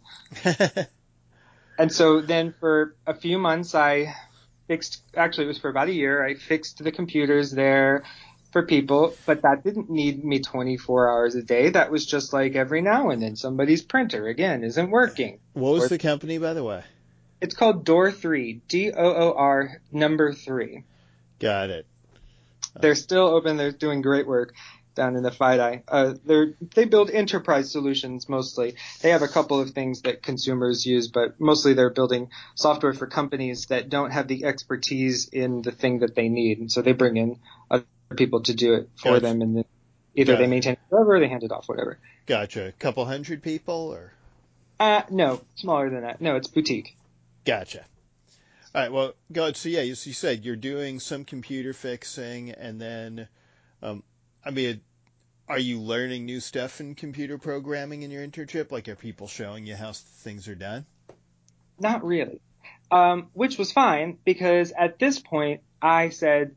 And so then for a few months, actually it was for about a year, I fixed the computers there for people, but that didn't need me 24 hours a day. That was just like every now and then somebody's printer, again, isn't working. What was the company, by the way? It's called Door3, DOOR number 3. Got it. They're still open. They're doing great work down in the FiDi. They build enterprise solutions mostly. They have a couple of things that consumers use, but mostly they're building software for companies that don't have the expertise in the thing that they need. And so they bring in other people to do it for them, and then either they maintain it forever or they hand it off, whatever. Gotcha. A couple hundred people, or? No, smaller than that. No, it's boutique. Gotcha. All right, well, God, so yeah, you said you're doing some computer fixing, and then, I mean, are you learning new stuff in computer programming in your internship? Like, are people showing you how things are done? Not really, which was fine, because at this point I said,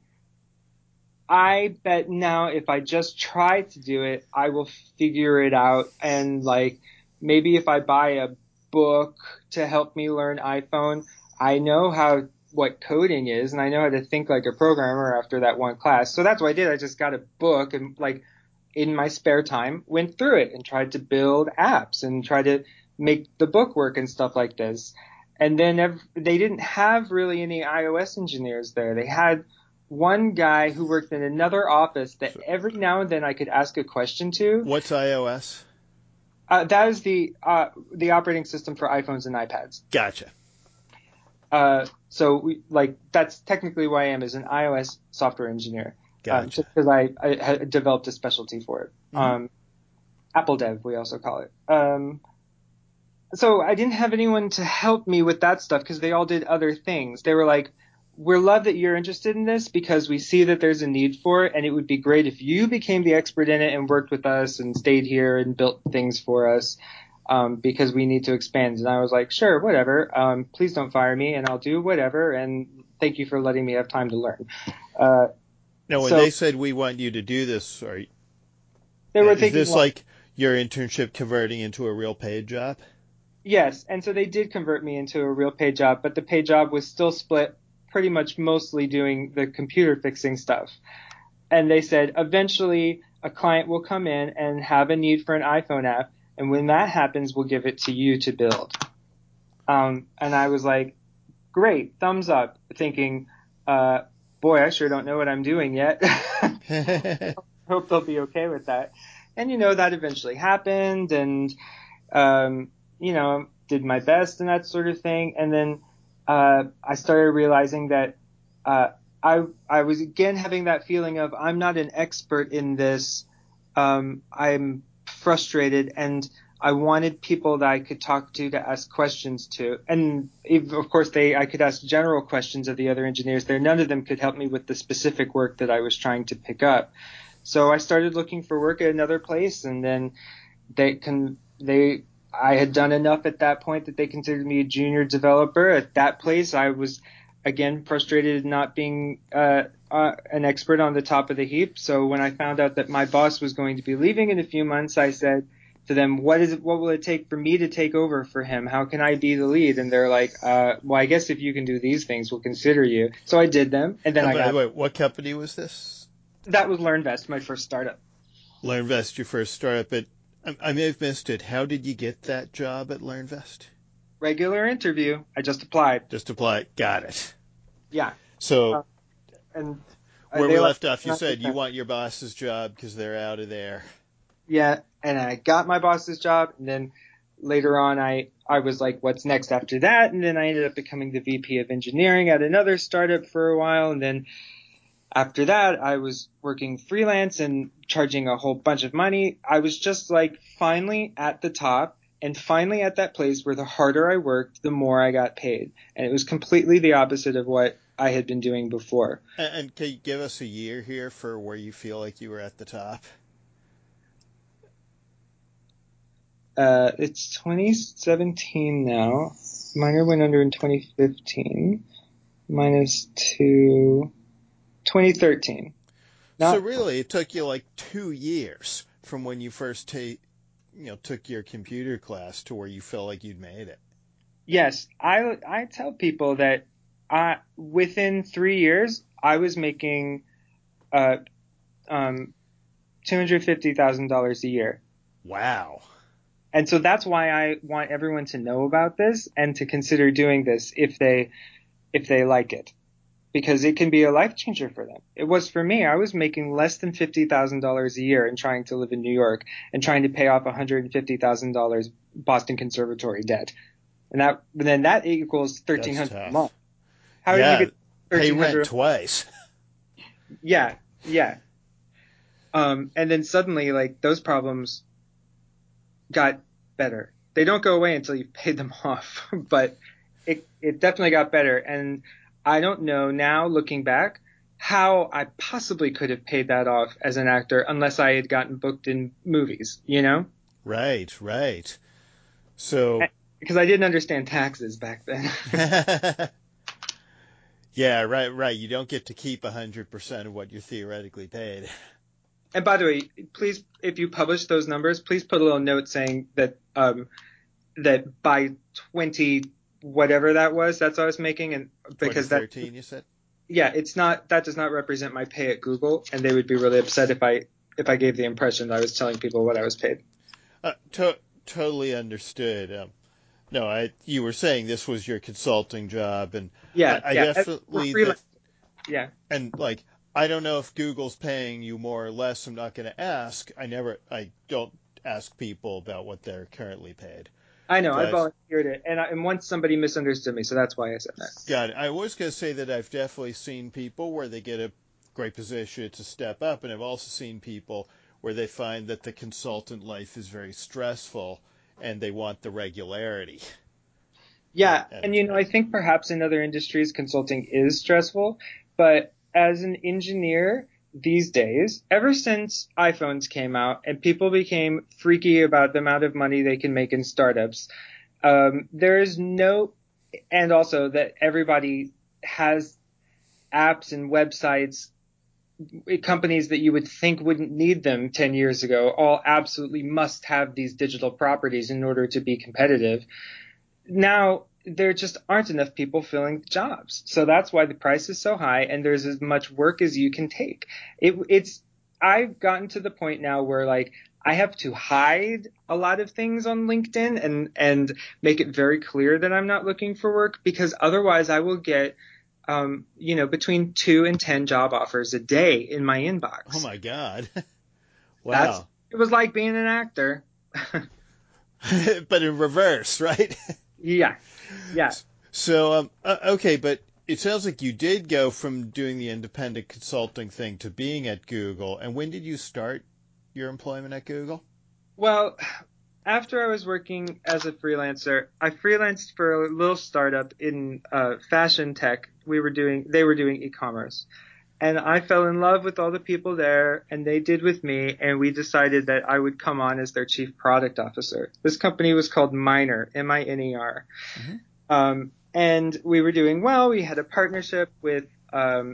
I bet now if I just try to do it, I will figure it out. And like, maybe if I buy a book to help me learn iPhone, I know what coding is, and I know how to think like a programmer after that one class. So that's what I did. I just got a book and like in my spare time went through it and tried to build apps and try to make the book work and stuff like this. And then they didn't have really any iOS engineers there. They had one guy who worked in another office that every now and then I could ask a question to. What's iOS? That is the operating system for iPhones and iPads. Gotcha. So that's technically what I am, is an iOS software engineer. Gotcha. Just because I developed a specialty for it. Mm-hmm. Apple Dev, we also call it. So I didn't have anyone to help me with that stuff because they all did other things. They were like, we're love that you're interested in this because we see that there's a need for it, and it would be great if you became the expert in it and worked with us and stayed here and built things for us, because we need to expand. And I was like, sure, whatever. Please don't fire me, and I'll do whatever. And thank you for letting me have time to learn. Uh, Now, when so they said we want you to do this, they were is thinking, this like your internship converting into a real paid job? yes, and so they did convert me into a real paid job, but the paid job was still split pretty much mostly doing the computer fixing stuff. And they said eventually a client will come in and have a need for an iPhone app, and when that happens, we'll give it to you to build. And I was like, great, thumbs up, thinking, boy, I sure don't know what I'm doing yet. Hope they'll be okay with that. And that eventually happened, and did my best and that sort of thing. And then I started realizing that uh, I was again having that feeling of I'm not an expert in this. I'm frustrated, and I wanted people that I could talk to ask questions to. And of course, I could ask general questions of the other engineers there. None of them could help me with the specific work that I was trying to pick up. So I started looking for work at another place, and then I had done enough at that point that they considered me a junior developer. At that place, I was again frustrated not being an expert on the top of the heap. So when I found out that my boss was going to be leaving in a few months, I said to them, what will it take for me to take over for him? How can I be the lead? And they're like, well, I guess if you can do these things, we'll consider you. So I did them, and then And by the way, what company was this? that was LearnVest, my first startup. LearnVest, your first startup. But I may have missed it. How did you get that job at LearnVest? Regular interview. I just applied. Just apply. Got it. Yeah. So Uh, and where they we like, left off, you said you want your boss's job because they're out of there. yeah, and I got my boss's job, and then later on I was like, what's next after that? And then I ended up becoming the VP of engineering at another startup for a while, and then after that I was working freelance and charging a whole bunch of money. I was just like finally at the top, and finally at that place where the harder I worked, the more I got paid. And it was completely the opposite of what I had been doing before. And can you give us a year here for where you feel like you were at the top? It's 2017 now. Minor went under in 2015. Minus 2013. So Not, really, it took you like 2 years from when you first took your computer class to where you felt like you'd made it. yes, I tell people that within 3 years, I was making, uh, $250,000 a year. Wow. And so that's why I want everyone to know about this and to consider doing this if they like it. Because it can be a life changer for them. It was for me. I was making less than $50,000 a year and trying to live in New York and trying to pay off $150,000 Boston Conservatory debt. And then that equals That's 1,300 a tough. month. How do you Yeah, get pay rent 1,300? twice. Yeah, yeah. And then suddenly, like, those problems got better. They don't go away until you've paid them off, but it definitely got better. And I don't know now, looking back, how I possibly could have paid that off as an actor unless I had gotten booked in movies, Right, right. So, because I didn't understand taxes back then. yeah, right, right. You don't get to keep 100% of what you're theoretically paid. And by the way, please, if you publish those numbers, please put a little note saying that by 20 whatever that was, that's what I was making, and because that, 2013, you said? yeah, that does not represent my pay at Google, and they would be really upset if I gave the impression that I was telling people what I was paid. Totally understood. No, you were saying this was your consulting job, and Yeah, I yeah, for definitely freelance. Yeah, and like I don't know if Google's paying you more or less. I'm not going to ask. I don't ask people about what they're currently paid. I know. I But volunteered it, and once somebody misunderstood me, so that's why I said that. God, I was going to say that I've definitely seen people where they get a great position, it's a step up, and I've also seen people where they find that the consultant life is very stressful, and they want the regularity. Yeah, And and I think perhaps in other industries consulting is stressful, but as an engineer these days, ever since iPhones came out and people became freaky about the amount of money they can make in startups, there is no, and also that everybody has apps and websites, companies that you would think wouldn't need them 10 years ago, all absolutely must have these digital properties in order to be competitive. Now, there just aren't enough people filling jobs. So that's why the price is so high and there's as much work as you can take. I've gotten to the point now where like I have to hide a lot of things on LinkedIn and make it very clear that I'm not looking for work, because otherwise I will get between 2 and 10 job offers a day in my inbox. oh my God. Wow. It was like being an actor. But in reverse, right? Yeah. Yeah. So, okay, but it sounds like you did go from doing the independent consulting thing to being at Google. And when did you start your employment at Google? Well, after I was working as a freelancer, I freelanced for a little startup in fashion tech. They were doing e-commerce. And I fell in love with all the people there, and they did with me, and we decided that I would come on as their chief product officer. This company was called Miner, M-I-N-E-R. Mm-hmm. And we were doing well. We had a partnership with a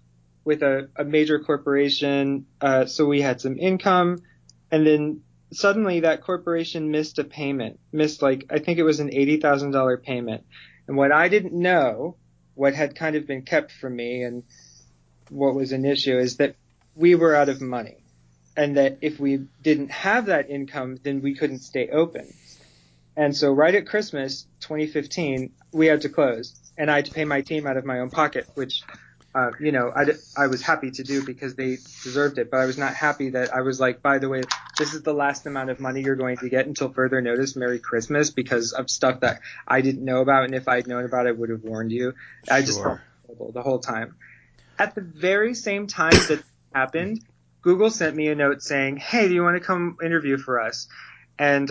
major corporation, so we had some income. And then suddenly that corporation missed a payment, I think it was an $80,000 payment. And what I didn't know, what had kind of been kept from me and what was an issue, is that we were out of money, and that if we didn't have that income, then we couldn't stay open. And so right at Christmas 2015, we had to close, and I had to pay my team out of my own pocket, which, I was happy to do because they deserved it. But I was not happy that I was like, by the way, this is the last amount of money you're going to get until further notice. Merry Christmas, because of stuff that I didn't know about. And if I'd known about it, I would have warned you. Sure. I just felt horrible the whole time. At the very same time that happened, Google sent me a note saying, "Hey, do you want to come interview for us?" And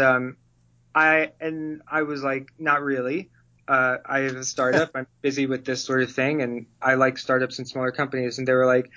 I was like, "Not really. I have a startup. I'm busy with this sort of thing, and I like startups and smaller companies." And they were like,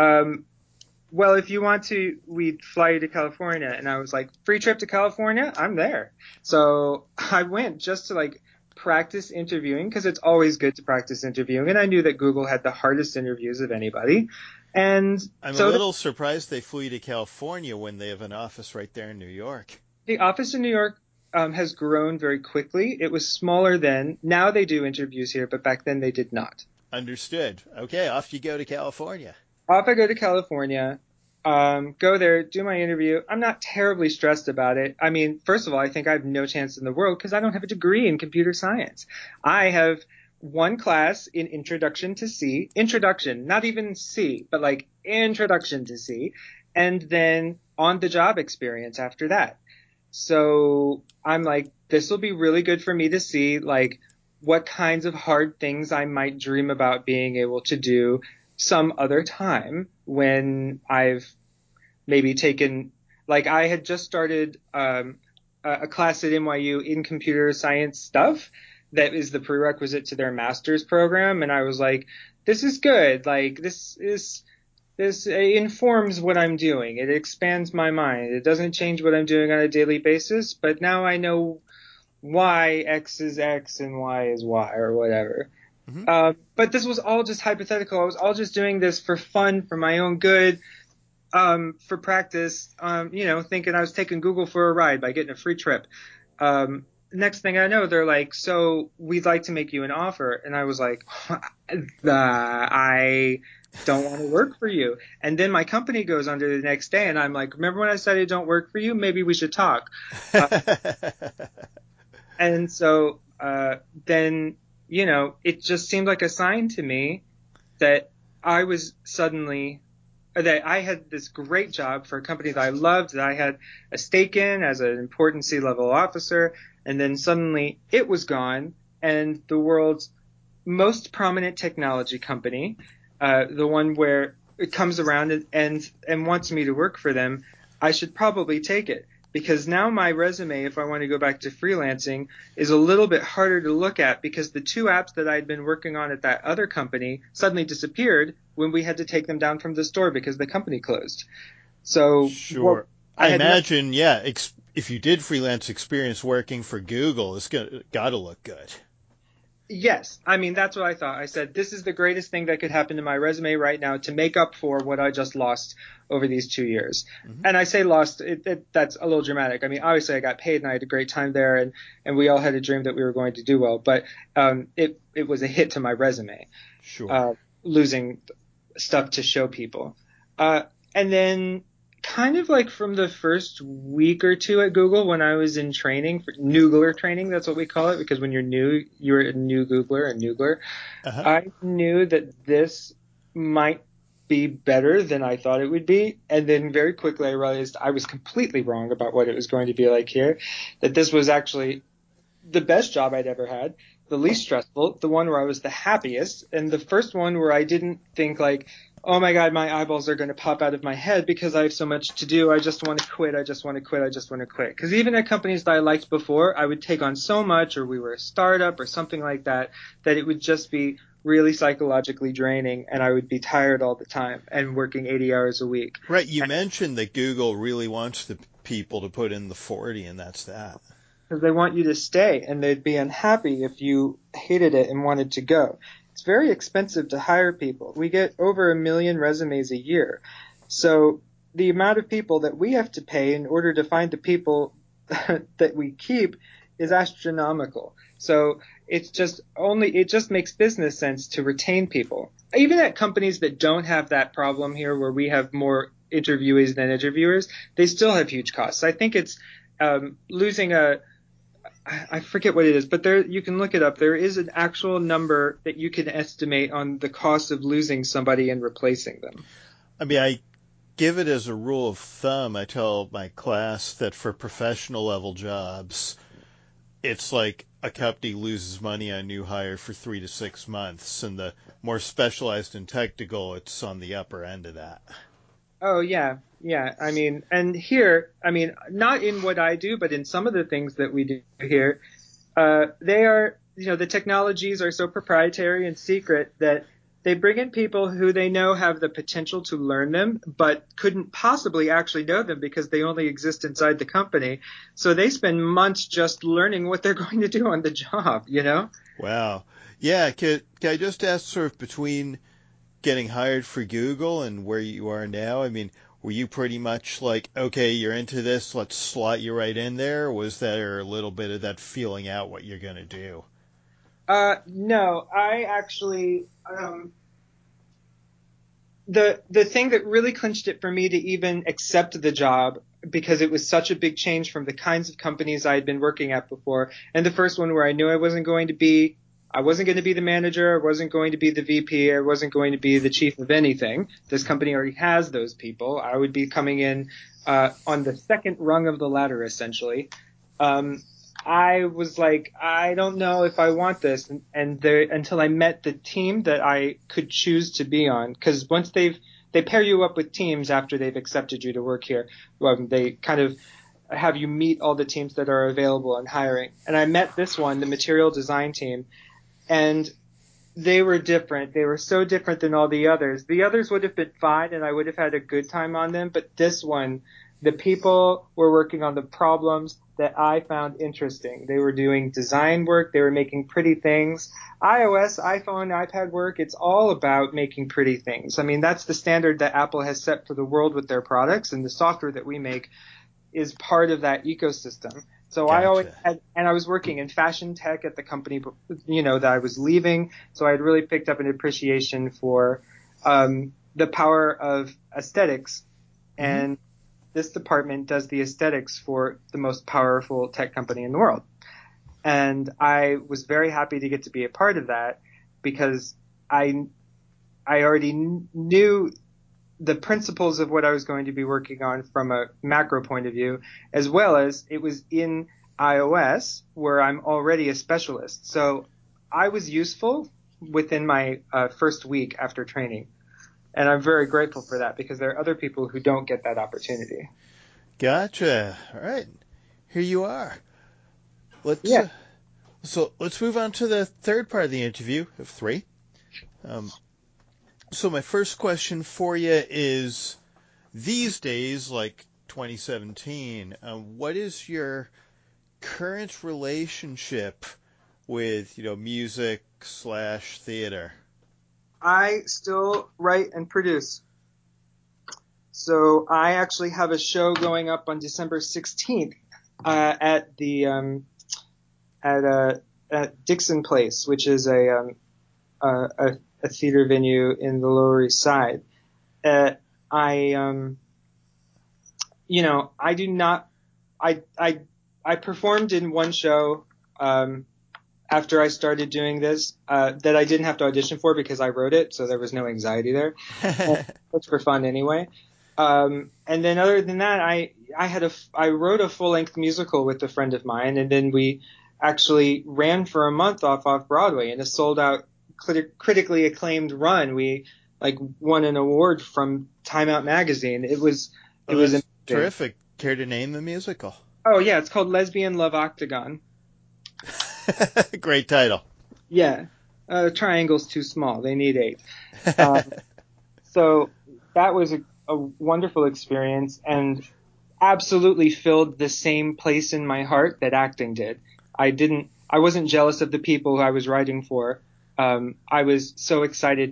"Well, if you want to, we'd fly you to California." And I was like, "Free trip to California? I'm there." So I went just to like practice interviewing, because it's always good to practice interviewing. And I knew that Google had the hardest interviews of anybody. And I'm so a little surprised they flew you to California when they have an office right there in New York. the office in New York has grown very quickly. It was smaller then. Now they do interviews here, but back then they did not. Understood. Okay, off you go to California. Off I go to California, go there, do my interview. I'm not terribly stressed about it. I mean, first of all, I think I have no chance in the world because I don't have a degree in computer science. I have one class in Introduction to C, introduction, not even C, but like Introduction to C, and then on the job experience after that. So I'm like, this will be really good for me to see like what kinds of hard things I might dream about being able to do some other time when I've maybe taken, like I had just started a class at NYU in computer science stuff that is the prerequisite to their master's program. And I was like, this is good. Like this informs what I'm doing. It expands my mind. It doesn't change what I'm doing on a daily basis, but now I know why X is X and Y is Y or whatever. Mm-hmm. But this was all just hypothetical. I was all just doing this for fun, for my own good, for practice, thinking I was taking Google for a ride by getting a free trip. Next thing I know, they're like, "So we'd like to make you an offer." And I was like, I don't want to work for you. And then my company goes under the next day and I'm like, "Remember when I said I don't work for you? Maybe we should talk." And so then, it just seemed like a sign to me that I was suddenly, that I had this great job for a company that I loved, that I had a stake in as an important C-level officer, and then suddenly it was gone, and the world's most prominent technology company, the one where it comes around and wants me to work for them, I should probably take it. because now my resume, if I want to go back to freelancing, is a little bit harder to look at because the two apps that I'd been working on at that other company suddenly disappeared when we had to take them down from the store because the company closed. So Sure. I I had imagine, yeah, if you did freelance experience working for Google, it's got to look good. Yes, I mean, that's what I thought. I said, this is the greatest thing that could happen to my resume right now to make up for what I just lost over these 2 years. Hmm. And I say lost, that's a little dramatic. I mean, obviously I got paid and I had a great time there, and we all had a dream that we were going to do well, but it was a hit to my resume, Sure. uh, losing stuff to show people. Uh, and then kind of like from the first week or two at Google when I was in training, for Noogler training, that's what we call it, because when you're new, you're a new Googler, a Noogler. Uh-huh. I knew that this might be better than I thought it would be. And then very quickly I realized I was completely wrong about what it was going to be like here, that this was actually the best job I'd ever had, the least stressful, the one where I was the happiest, and the first one where I didn't think like, oh my God, my eyeballs are going to pop out of my head because I have so much to do. I just want to quit. I just want to quit. I just want to quit. Because even at companies that I liked before, I would take on so much, or we were a startup or something like that, that it would just be really psychologically draining and I would be tired all the time and working 80 hours a week. Right. You mentioned that Google really wants the people to put in the 40, and that's that. Because they want you to stay and they'd be unhappy if you hated it and wanted to go. It's very expensive to hire people. We get over 1 million resumes a year. So the amount of people that we have to pay in order to find the people that we keep is astronomical. So it just makes business sense to retain people. Even at companies that don't have that problem here where we have more interviewees than interviewers, they still have huge costs. I think it's losing I forget what it is, but there you can look it up. There is an actual number that you can estimate on the cost of losing somebody and replacing them. I mean, I give it as a rule of thumb. I tell my class that for professional level jobs, it's like a company loses money on new hire for 3 to 6 months, and the more specialized and technical, it's on the upper end of that. Oh yeah, yeah. I mean, and here, I mean, not in what I do, but in some of the things that we do here, they are, the technologies are so proprietary and secret that they bring in people who they know have the potential to learn them, but couldn't possibly actually know them because they only exist inside the company. So they spend months just learning what they're going to do on the job. Wow. Yeah, can I just ask, sort of between getting hired for Google and where you are now? I mean, were you pretty much like, okay, you're into this, let's slot you right in there? Or was there a little bit of that feeling out what you're going to do? No, I actually, the thing that really clinched it for me to even accept the job, because it was such a big change from the kinds of companies I had been working at before, and the first one where I knew I wasn't going to be the manager, I wasn't going to be the VP, I wasn't going to be the chief of anything. This company already has those people. I would be coming in on the second rung of the ladder, essentially. I was like, I don't know if I want this, and until I met the team that I could choose to be on, because once they pair you up with teams after they've accepted you to work here. They kind of have you meet all the teams that are available and hiring. And I met this one, the material design team, and they were different. They were so different than all the others. The others would have been fine and I would have had a good time on them, but this one, the people were working on the problems that I found interesting. They were doing design work. They were making pretty things. iOS, iPhone, iPad work, it's all about making pretty things. I mean, that's the standard that Apple has set for the world with their products, and the software that we make is part of that ecosystem. So I always Gotcha. had, and I was working in fashion tech at the company, that I was leaving. So I had really picked up an appreciation for, the power of aesthetics. Hmm. And this department does the aesthetics for the most powerful tech company in the world. And I was very happy to get to be a part of that because I, I already knew the principles of what I was going to be working on from a macro point of view, as well as it was in iOS where I'm already a specialist. So I was useful within my first week after training. And I'm very grateful for that because there are other people who don't get that opportunity. Gotcha. All right. Here you are. Let's Yeah. so let's move on to the third part of the interview of three. Um, so my first question for you is, these days, like 2017, what is your current relationship with, music slash theater? I still write and produce. So I actually have a show going up on December 16th at the at Dixon Place, which is a theater venue in the Lower East Side. I I do not I performed in one show after I started doing this that I didn't have to audition for because I wrote it, so there was no anxiety there. It's for fun anyway. And then other than that, I wrote a full length musical with a friend of mine, and then we actually ran for a month off Broadway in a sold out critically acclaimed run. We won an award from Time Out magazine. It was That's amazing. terrific. Care to name the musical? Oh yeah, it's called Lesbian Love Octagon. Great title. Yeah. Triangle's too small. They need 8. So that was a wonderful experience and absolutely filled the same place in my heart that acting did. I wasn't jealous of the people who I was writing for. I was so excited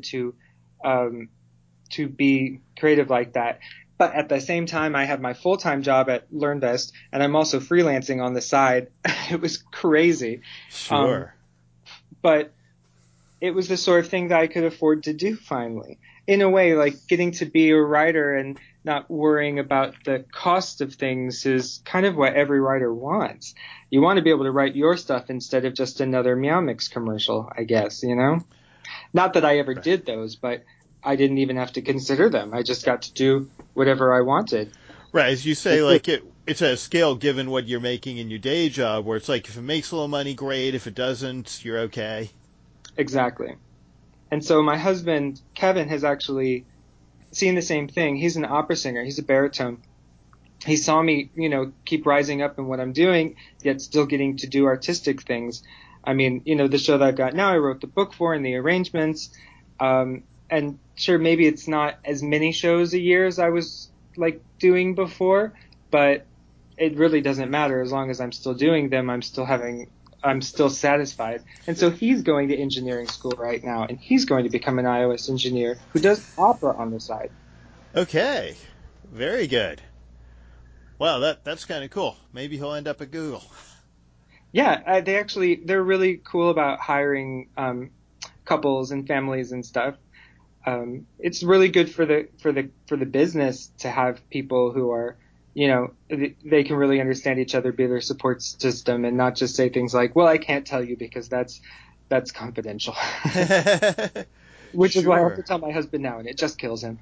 to be creative like that. But at the same time, I have my full-time job at LearnVest, and I'm also freelancing on the side. It was crazy. Sure. But it was the sort of thing that I could afford to do finally. In a way, like getting to be a writer and not worrying about the cost of things is kind of what every writer wants. You want to be able to write your stuff instead of just another Meow Mix commercial, I guess, Not that I ever did those, but I didn't even have to consider them. I just got to do whatever I wanted. Right, as you say, it's a scale given what you're making in your day job, where it's like if it makes a little money, great. If it doesn't, you're okay. Exactly. And so my husband, Kevin, has actually seen the same thing. He's an opera singer. He's a baritone. He saw me, keep rising up in what I'm doing, yet still getting to do artistic things. I mean, the show that I've got now, I wrote the book for and the arrangements. And sure, maybe it's not as many shows a year as I was doing before, but it really doesn't matter as long as I'm still doing them. I'm still satisfied. And so he's going to engineering school right now, and he's going to become an iOS engineer who does opera on the side. Okay, very good. Wow, that's kind of cool. Maybe he'll end up at Google. Yeah, they're really cool about hiring couples and families and stuff. It's really good for the business to have people who are, they can really understand each other, be their support system, and not just say things like, "Well, I can't tell you because that's confidential." Which is why I have to Sure. tell my husband now, and it just kills him.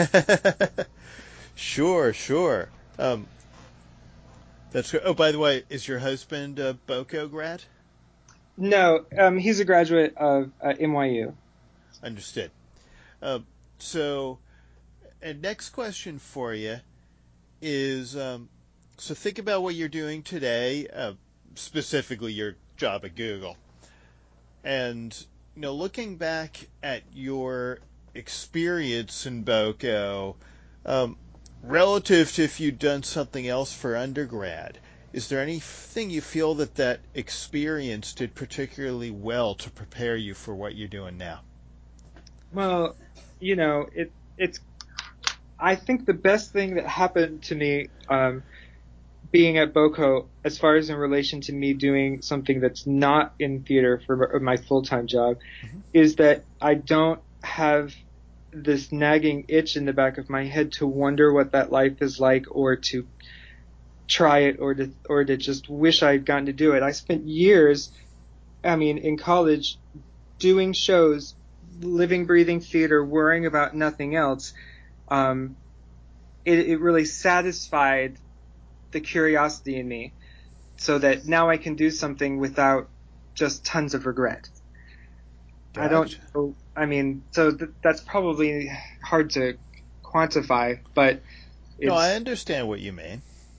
Sure. That's good. Oh, by the way, is your husband a BOCO grad? No, he's a graduate of NYU. Understood. Um, so, and next question for you is, so think about what you're doing today, specifically your job at Google, and looking back at your experience in BOCO, um, relative to if you'd done something else for undergrad, is there anything you feel that experience did particularly well to prepare you for what you're doing now? Well, it's. I think the best thing that happened to me, being at BOCO, as far as in relation to me doing something that's not in theater for my full-time job, Mm-hmm. is that I don't have this nagging itch in the back of my head to wonder what that life is like, or to try it, or to just wish I'd gotten to do it. I spent years, in college, doing shows, living, breathing theater, worrying about nothing else. Um, it really satisfied the curiosity in me, so that now I can do something without just tons of regret. I don't Gotcha. know. So that's probably hard to quantify, but No, I it's, understand what you mean.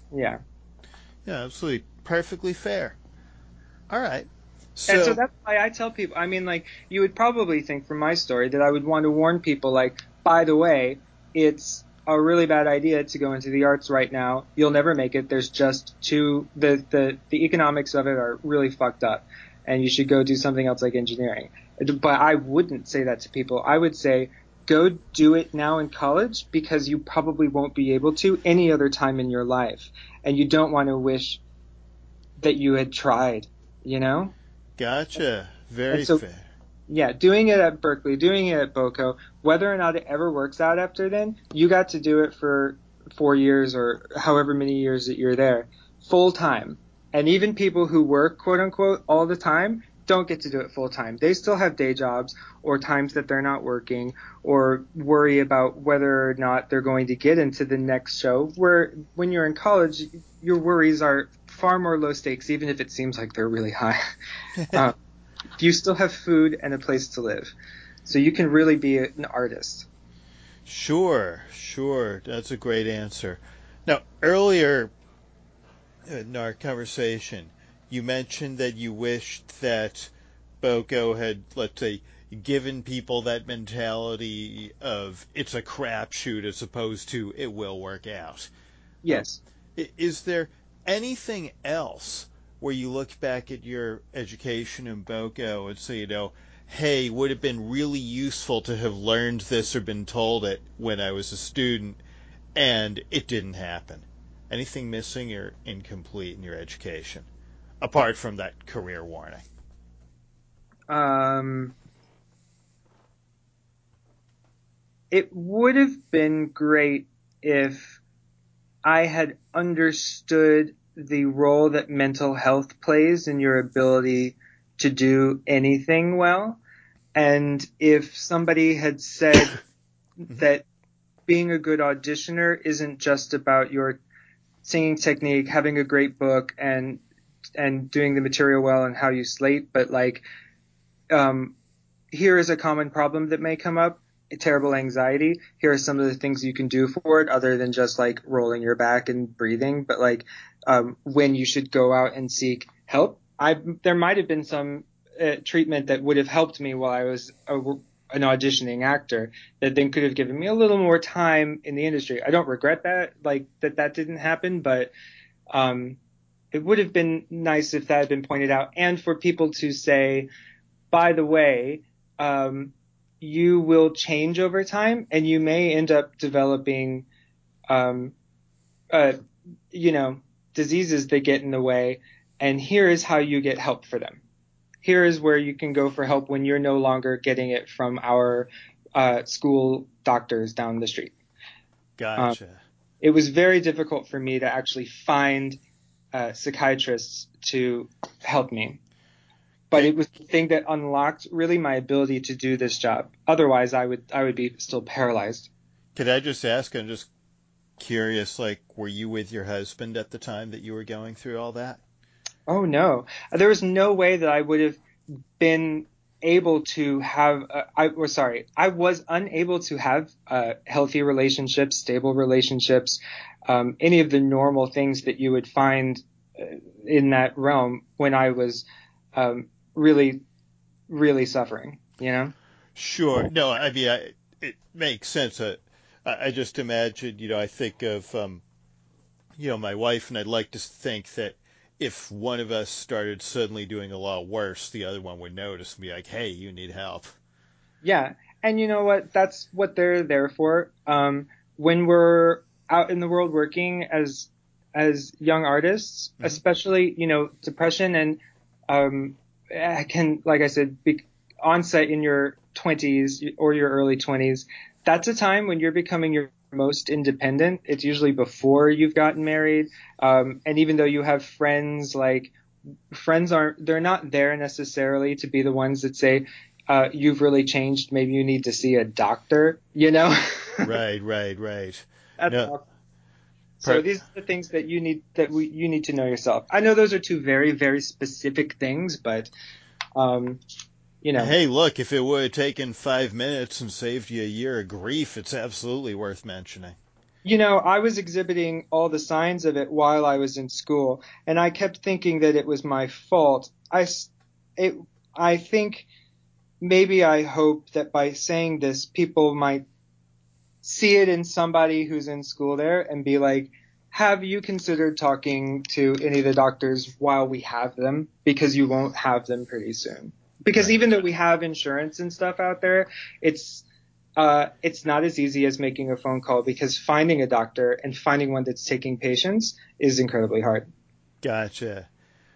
Yeah. Yeah, absolutely. Perfectly fair. All right. And so So, that's why I tell people, I mean, like, you would probably think from my story that I would want to warn people, like, by the way, it's a really bad idea to go into the arts right now. You'll never make it. There's just the economics of it are really fucked up, and you should go do something else like engineering. But I wouldn't say that to people. I would say, go do it now in college because you probably won't be able to any other time in your life. And you don't want to wish that you had tried, you know? gotcha. And Very so fair. yeah, doing it at Berkeley, doing it at BOCO, whether or not it ever works out after then, you got to do it for 4 years or however many years that you're there, full time. And even people who work, quote unquote, all the time don't get to do it full time. They still have day jobs or times that they're not working or worry about whether or not they're going to get into the next show. Where when you're in college, your worries are far more low stakes, even if it seems like they're really high. Um, you still have food and a place to live. So you can really be an artist. Sure, sure. That's a great answer. Now, earlier in our conversation, you mentioned that you wished that Boko had, let's say, given people that mentality of it's a crapshoot as opposed to it will work out. Um, Yes. is there anything else where you look back at your education in Boko and say, hey, would have been really useful to have learned this or been told it when I was a student, and it didn't happen? Anything missing or incomplete in your education, apart from that career warning? Um, it would have been great if I had understood the role that mental health plays in your ability to do anything well. And if somebody had said Mm-hmm. that being a good auditioner isn't just about your singing technique, having a great book, and doing the material well and how you slate, but like um, here is a common problem that may come up, terrible anxiety. Here are some of the things you can do for it other than just like rolling your back and breathing, but like when you should go out and seek help. There might have been some treatment that would have helped me while I was an auditioning actor that then could have given me a little more time in the industry. I don't regret that, like that didn't happen, but um, it would have been nice if that had been pointed out and for people to say, by the way, um, you will change over time and you may end up developing, um, uh, you know, diseases that get in the way. And here is how you get help for them. Here is where you can go for help when you're no longer getting it from our school doctors down the street. Um, Gotcha. it was very difficult for me to actually find psychiatrists to help me. But Okay. it was the thing that unlocked really my ability to do this job. Otherwise, I would be still paralyzed. Could I just ask? I'm just curious. Like, were you with your husband at the time that you were going through all that? Oh no, there was no way that I would have been able to have. I was unable to have healthy relationships, stable relationships, any of the normal things that you would find in that realm when I was really, really suffering. You know? Sure. No, I mean, it makes sense. I just imagine, I think of, my wife, and I'd like to think that if one of us started suddenly doing a lot worse, the other one would notice and be like, hey, you need help. Yeah. And you know what? That's what they're there for. When we're out in the world working as young artists, Hmm. especially, depression and can, like I said, be onset in your 20s or your early 20s. That's a time when you're becoming your most independent. It's usually before you've gotten married. And even though you have friends, like they're not there necessarily to be the ones that say, you've really changed. Maybe you need to see a doctor, you know? Right, right, right. That's No, all. So per- these are the things that you need to know yourself. I know those are two very, very specific things, but, um, you know, hey, look, if it would have taken 5 minutes and saved you a year of grief, it's absolutely worth mentioning. I was exhibiting all the signs of it while I was in school, and I kept thinking that it was my fault. I think maybe I hope that by saying this, people might see it in somebody who's in school there and be like, have you considered talking to any of the doctors while we have them? Because you won't have them pretty soon. Because Right. even though we have insurance and stuff out there, it's not as easy as making a phone call, because finding a doctor and finding one that's taking patients is incredibly hard. Gotcha.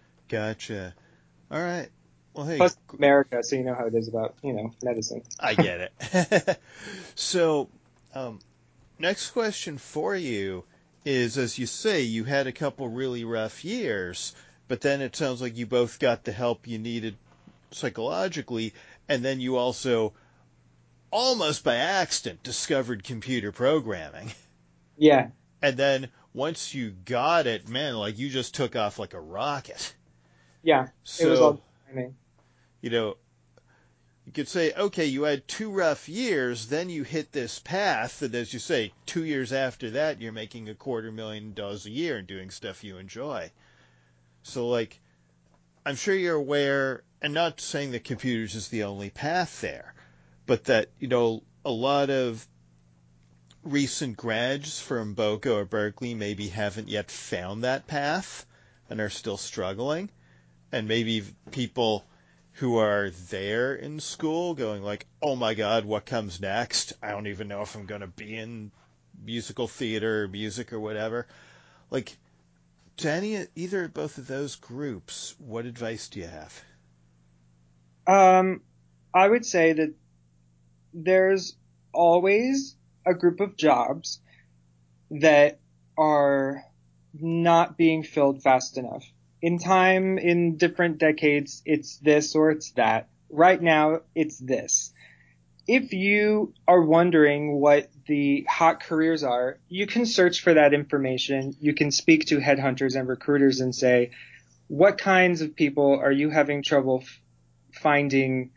All right. Well, hey, Plus America, so you know how it is about, medicine. I get it. So, next question for you is, as you say, you had a couple really rough years, but then it sounds like you both got the help you needed psychologically, and then you also, almost by accident, discovered computer programming. Yeah. And then once you got it, man, like you just took off like a rocket. Yeah. It was So, all timing. you could say, okay, you had 2 rough years, then you hit this path, and as you say, 2 years after that, you're making $250,000 a year and doing stuff you enjoy. So, like, I'm sure you're aware, and not saying that computers is the only path there, but that, a lot of recent grads from Boca or Berkeley maybe haven't yet found that path and are still struggling. And maybe people who are there in school going like, oh my God, what comes next? I don't even know if I'm going to be in musical theater or music or whatever. Like, to either or both of those groups, what advice do you have? I would say that there's always a group of jobs that are not being filled fast enough. In time, in different decades, it's this or it's that. Right now, it's this. If you are wondering what the hot careers are, you can search for that information. You can speak to headhunters and recruiters and say, what kinds of people are you having trouble finding,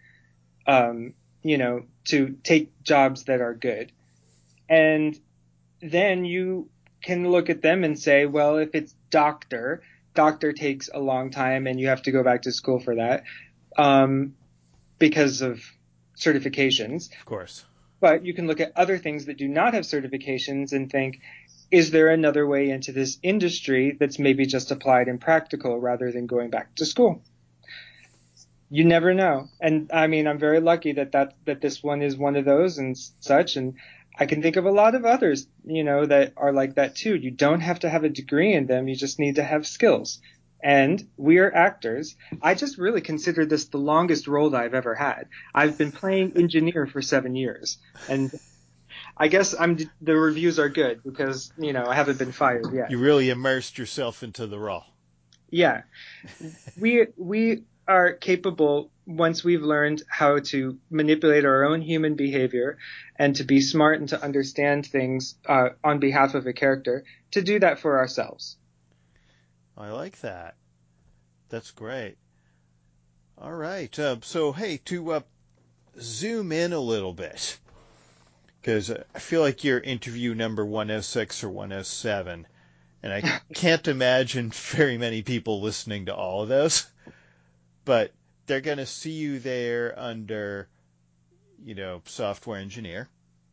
to take jobs that are good? And then you can look at them and say, well, if it's doctor takes a long time and you have to go back to school for that, because of certifications. Of course. But you can look at other things that do not have certifications and think, is there another way into this industry that's maybe just applied and practical rather than going back to school? You never know. And I mean, I'm very lucky that this one is one of those and such. And I can think of a lot of others, that are like that too. You don't have to have a degree in them. You just need to have skills. And we are actors. I just really consider this the longest role that I've ever had. I've been playing engineer for 7 years. And I guess the reviews are good because, I haven't been fired yet. You really immersed yourself into the role. Yeah. We are capable, once we've learned how to manipulate our own human behavior and to be smart and to understand things on behalf of a character, to do that for ourselves. I like that. That's great. All right. So, hey, to zoom in a little bit, because I feel like you're interview number 106 or 107, and I can't imagine very many people listening to all of those, but they're going to see you there under, software engineer.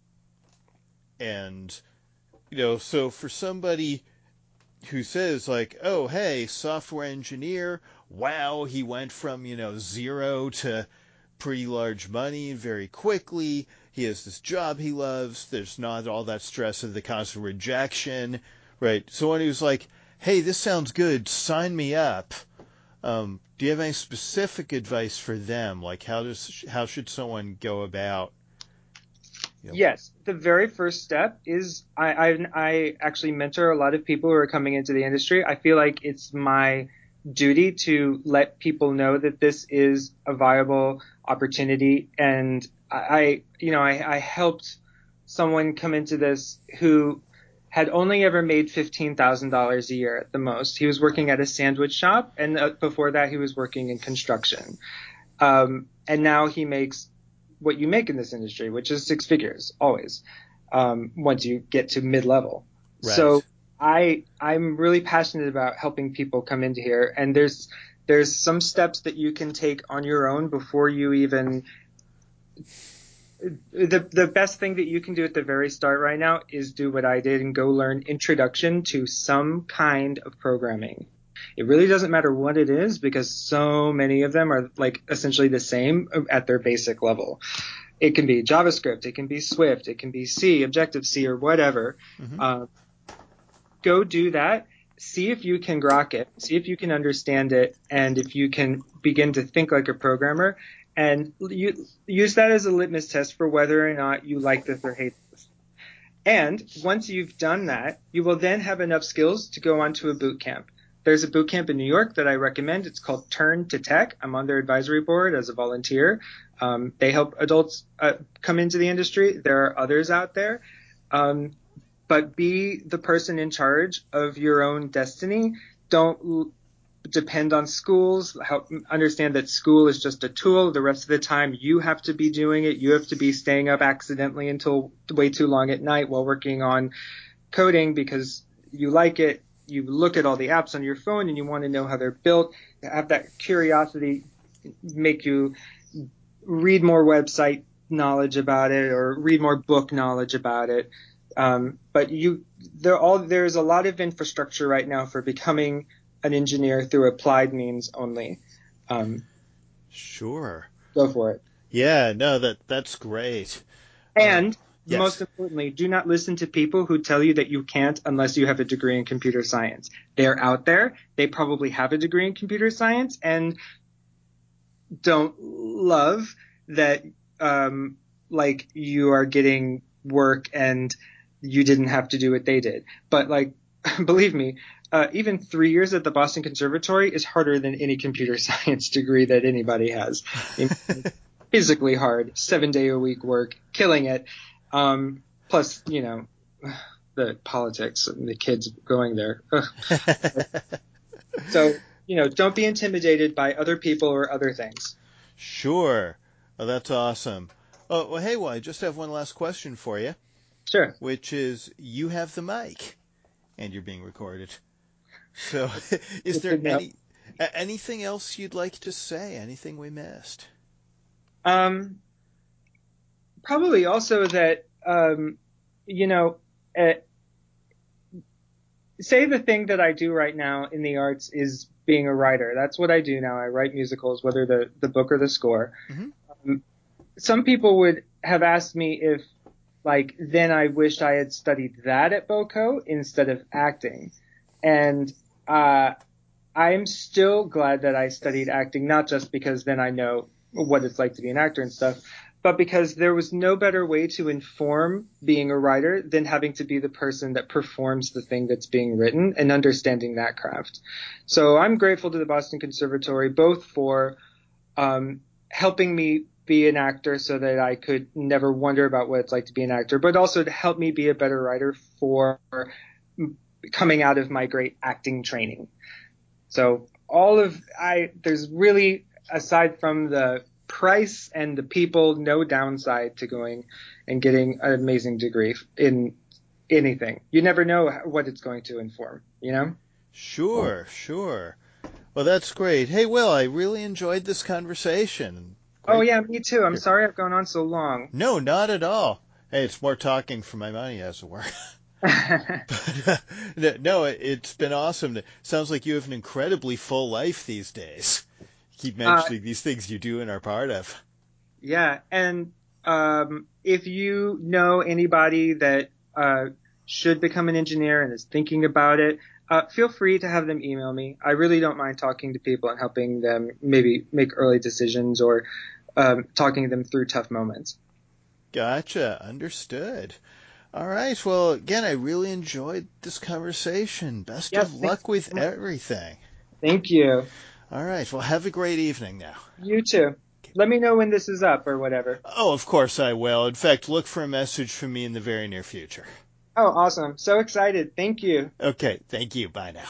And, so for somebody who says like, oh, hey, software engineer, wow, he went from, zero to pretty large money very quickly. He has this job he loves. There's not all that stress of the constant rejection, right? Someone who's like, hey, this sounds good. Sign me up. Do you have any specific advice for them? Like, how should someone go about? Yes, the very first step is I actually mentor a lot of people who are coming into the industry. I feel like it's my duty to let people know that this is a viable opportunity. And I helped someone come into this who had only ever made $15,000 a year at the most. He was working at a sandwich shop, and before that he was working in construction. And now he makes what you make in this industry, which is 6 figures always, once you get to mid-level. So Right. I'm really passionate about helping people come into here, and there's some steps that you can take on your own before you even the best thing that you can do at the very start right now is do what I did and go learn introduction to some kind of programming. It really doesn't matter what it is because so many of them are like essentially the same at their basic level. It can be JavaScript, it can be Swift, it can be C, Objective-C, or whatever. Hmm. Uh, Go do that. See if you can grok it. See if you can understand it, and if you can begin to think like a programmer. And you use that as a litmus test for whether or not you like this or hate this. And once you've done that, you will then have enough skills to go on to a boot camp. There's a boot camp in New York that I recommend. It's called Turn to Tech. I'm on their advisory board as a volunteer. They help adults come into the industry. There are others out there. But be the person in charge of your own destiny. Don't depend on schools. Understand that school is just a tool. The rest of the time, you have to be doing it. You have to be staying up accidentally until way too long at night while working on coding because you like it. You look at all the apps on your phone and you want to know how they're built. Have that curiosity make you read more website knowledge about it or read more book knowledge about it. But there's a lot of infrastructure right now for becoming an engineer through applied means only. Um, Sure. Go for it. Yeah, no, that's great. Uh, And most yes. importantly, do not listen to people who tell you that you can't unless you have a degree in computer science. They're out there. They probably have a degree in computer science and don't love that, like you are getting work and you didn't have to do what they did. But like, believe me, even 3 years at the Boston Conservatory is harder than any computer science degree that anybody has. Physically hard, 7 day a week work, killing it. Plus, the politics and the kids going there. Ugh. So, don't be intimidated by other people or other things. Sure. Oh, that's awesome. Oh, well, I just have one last question for you, Sure. which is you have the mic and you're being recorded. So, is Good there to know. anything else you'd like to say? Anything we missed? Um, Probably also that, you know, uh, say the thing that I do right now in the arts is being a writer. That's what I do now. I write musicals, whether the book or the score. Hmm. Um, some people would have asked me if, like, then I wished I had studied that at BOCO instead of acting. And I'm still glad that I studied acting, not just because then I know what it's like to be an actor and stuff, but because there was no better way to inform being a writer than having to be the person that performs the thing that's being written and understanding that craft. So I'm grateful to the Boston Conservatory both for helping me be an actor so that I could never wonder about what it's like to be an actor, but also to help me be a better writer for coming out of my great acting training. So there's really, aside from the price and the people, no downside to going and getting an amazing degree in anything. You never know what it's going to inform, you know? Sure, sure. Well, that's great. Hey, Will, I really enjoyed this conversation. Oh Great. yeah, me too. I'm sorry I've gone on so long. No, not at all. Hey, it's more talking for my money, as it were. But no, it's been awesome. It sounds like you have an incredibly full life these days. You keep uh, mentioning these things you do and are part of. yeah, and if you know anybody that should become an engineer and is thinking about it, feel free to have them email me. I really don't mind talking to people and helping them maybe make early decisions or talking them through tough moments. Gotcha. Understood. All right. Well, again, I really enjoyed this conversation. Best Yes, of thank luck you with so much. everything. Thank you. All right. Well, have a great evening now. You too. Let me know when this is up or whatever. Oh, of course I will. In fact, look for a message from me in the very near future. Oh, awesome. So excited. Thank you. Okay. Thank you. Bye now.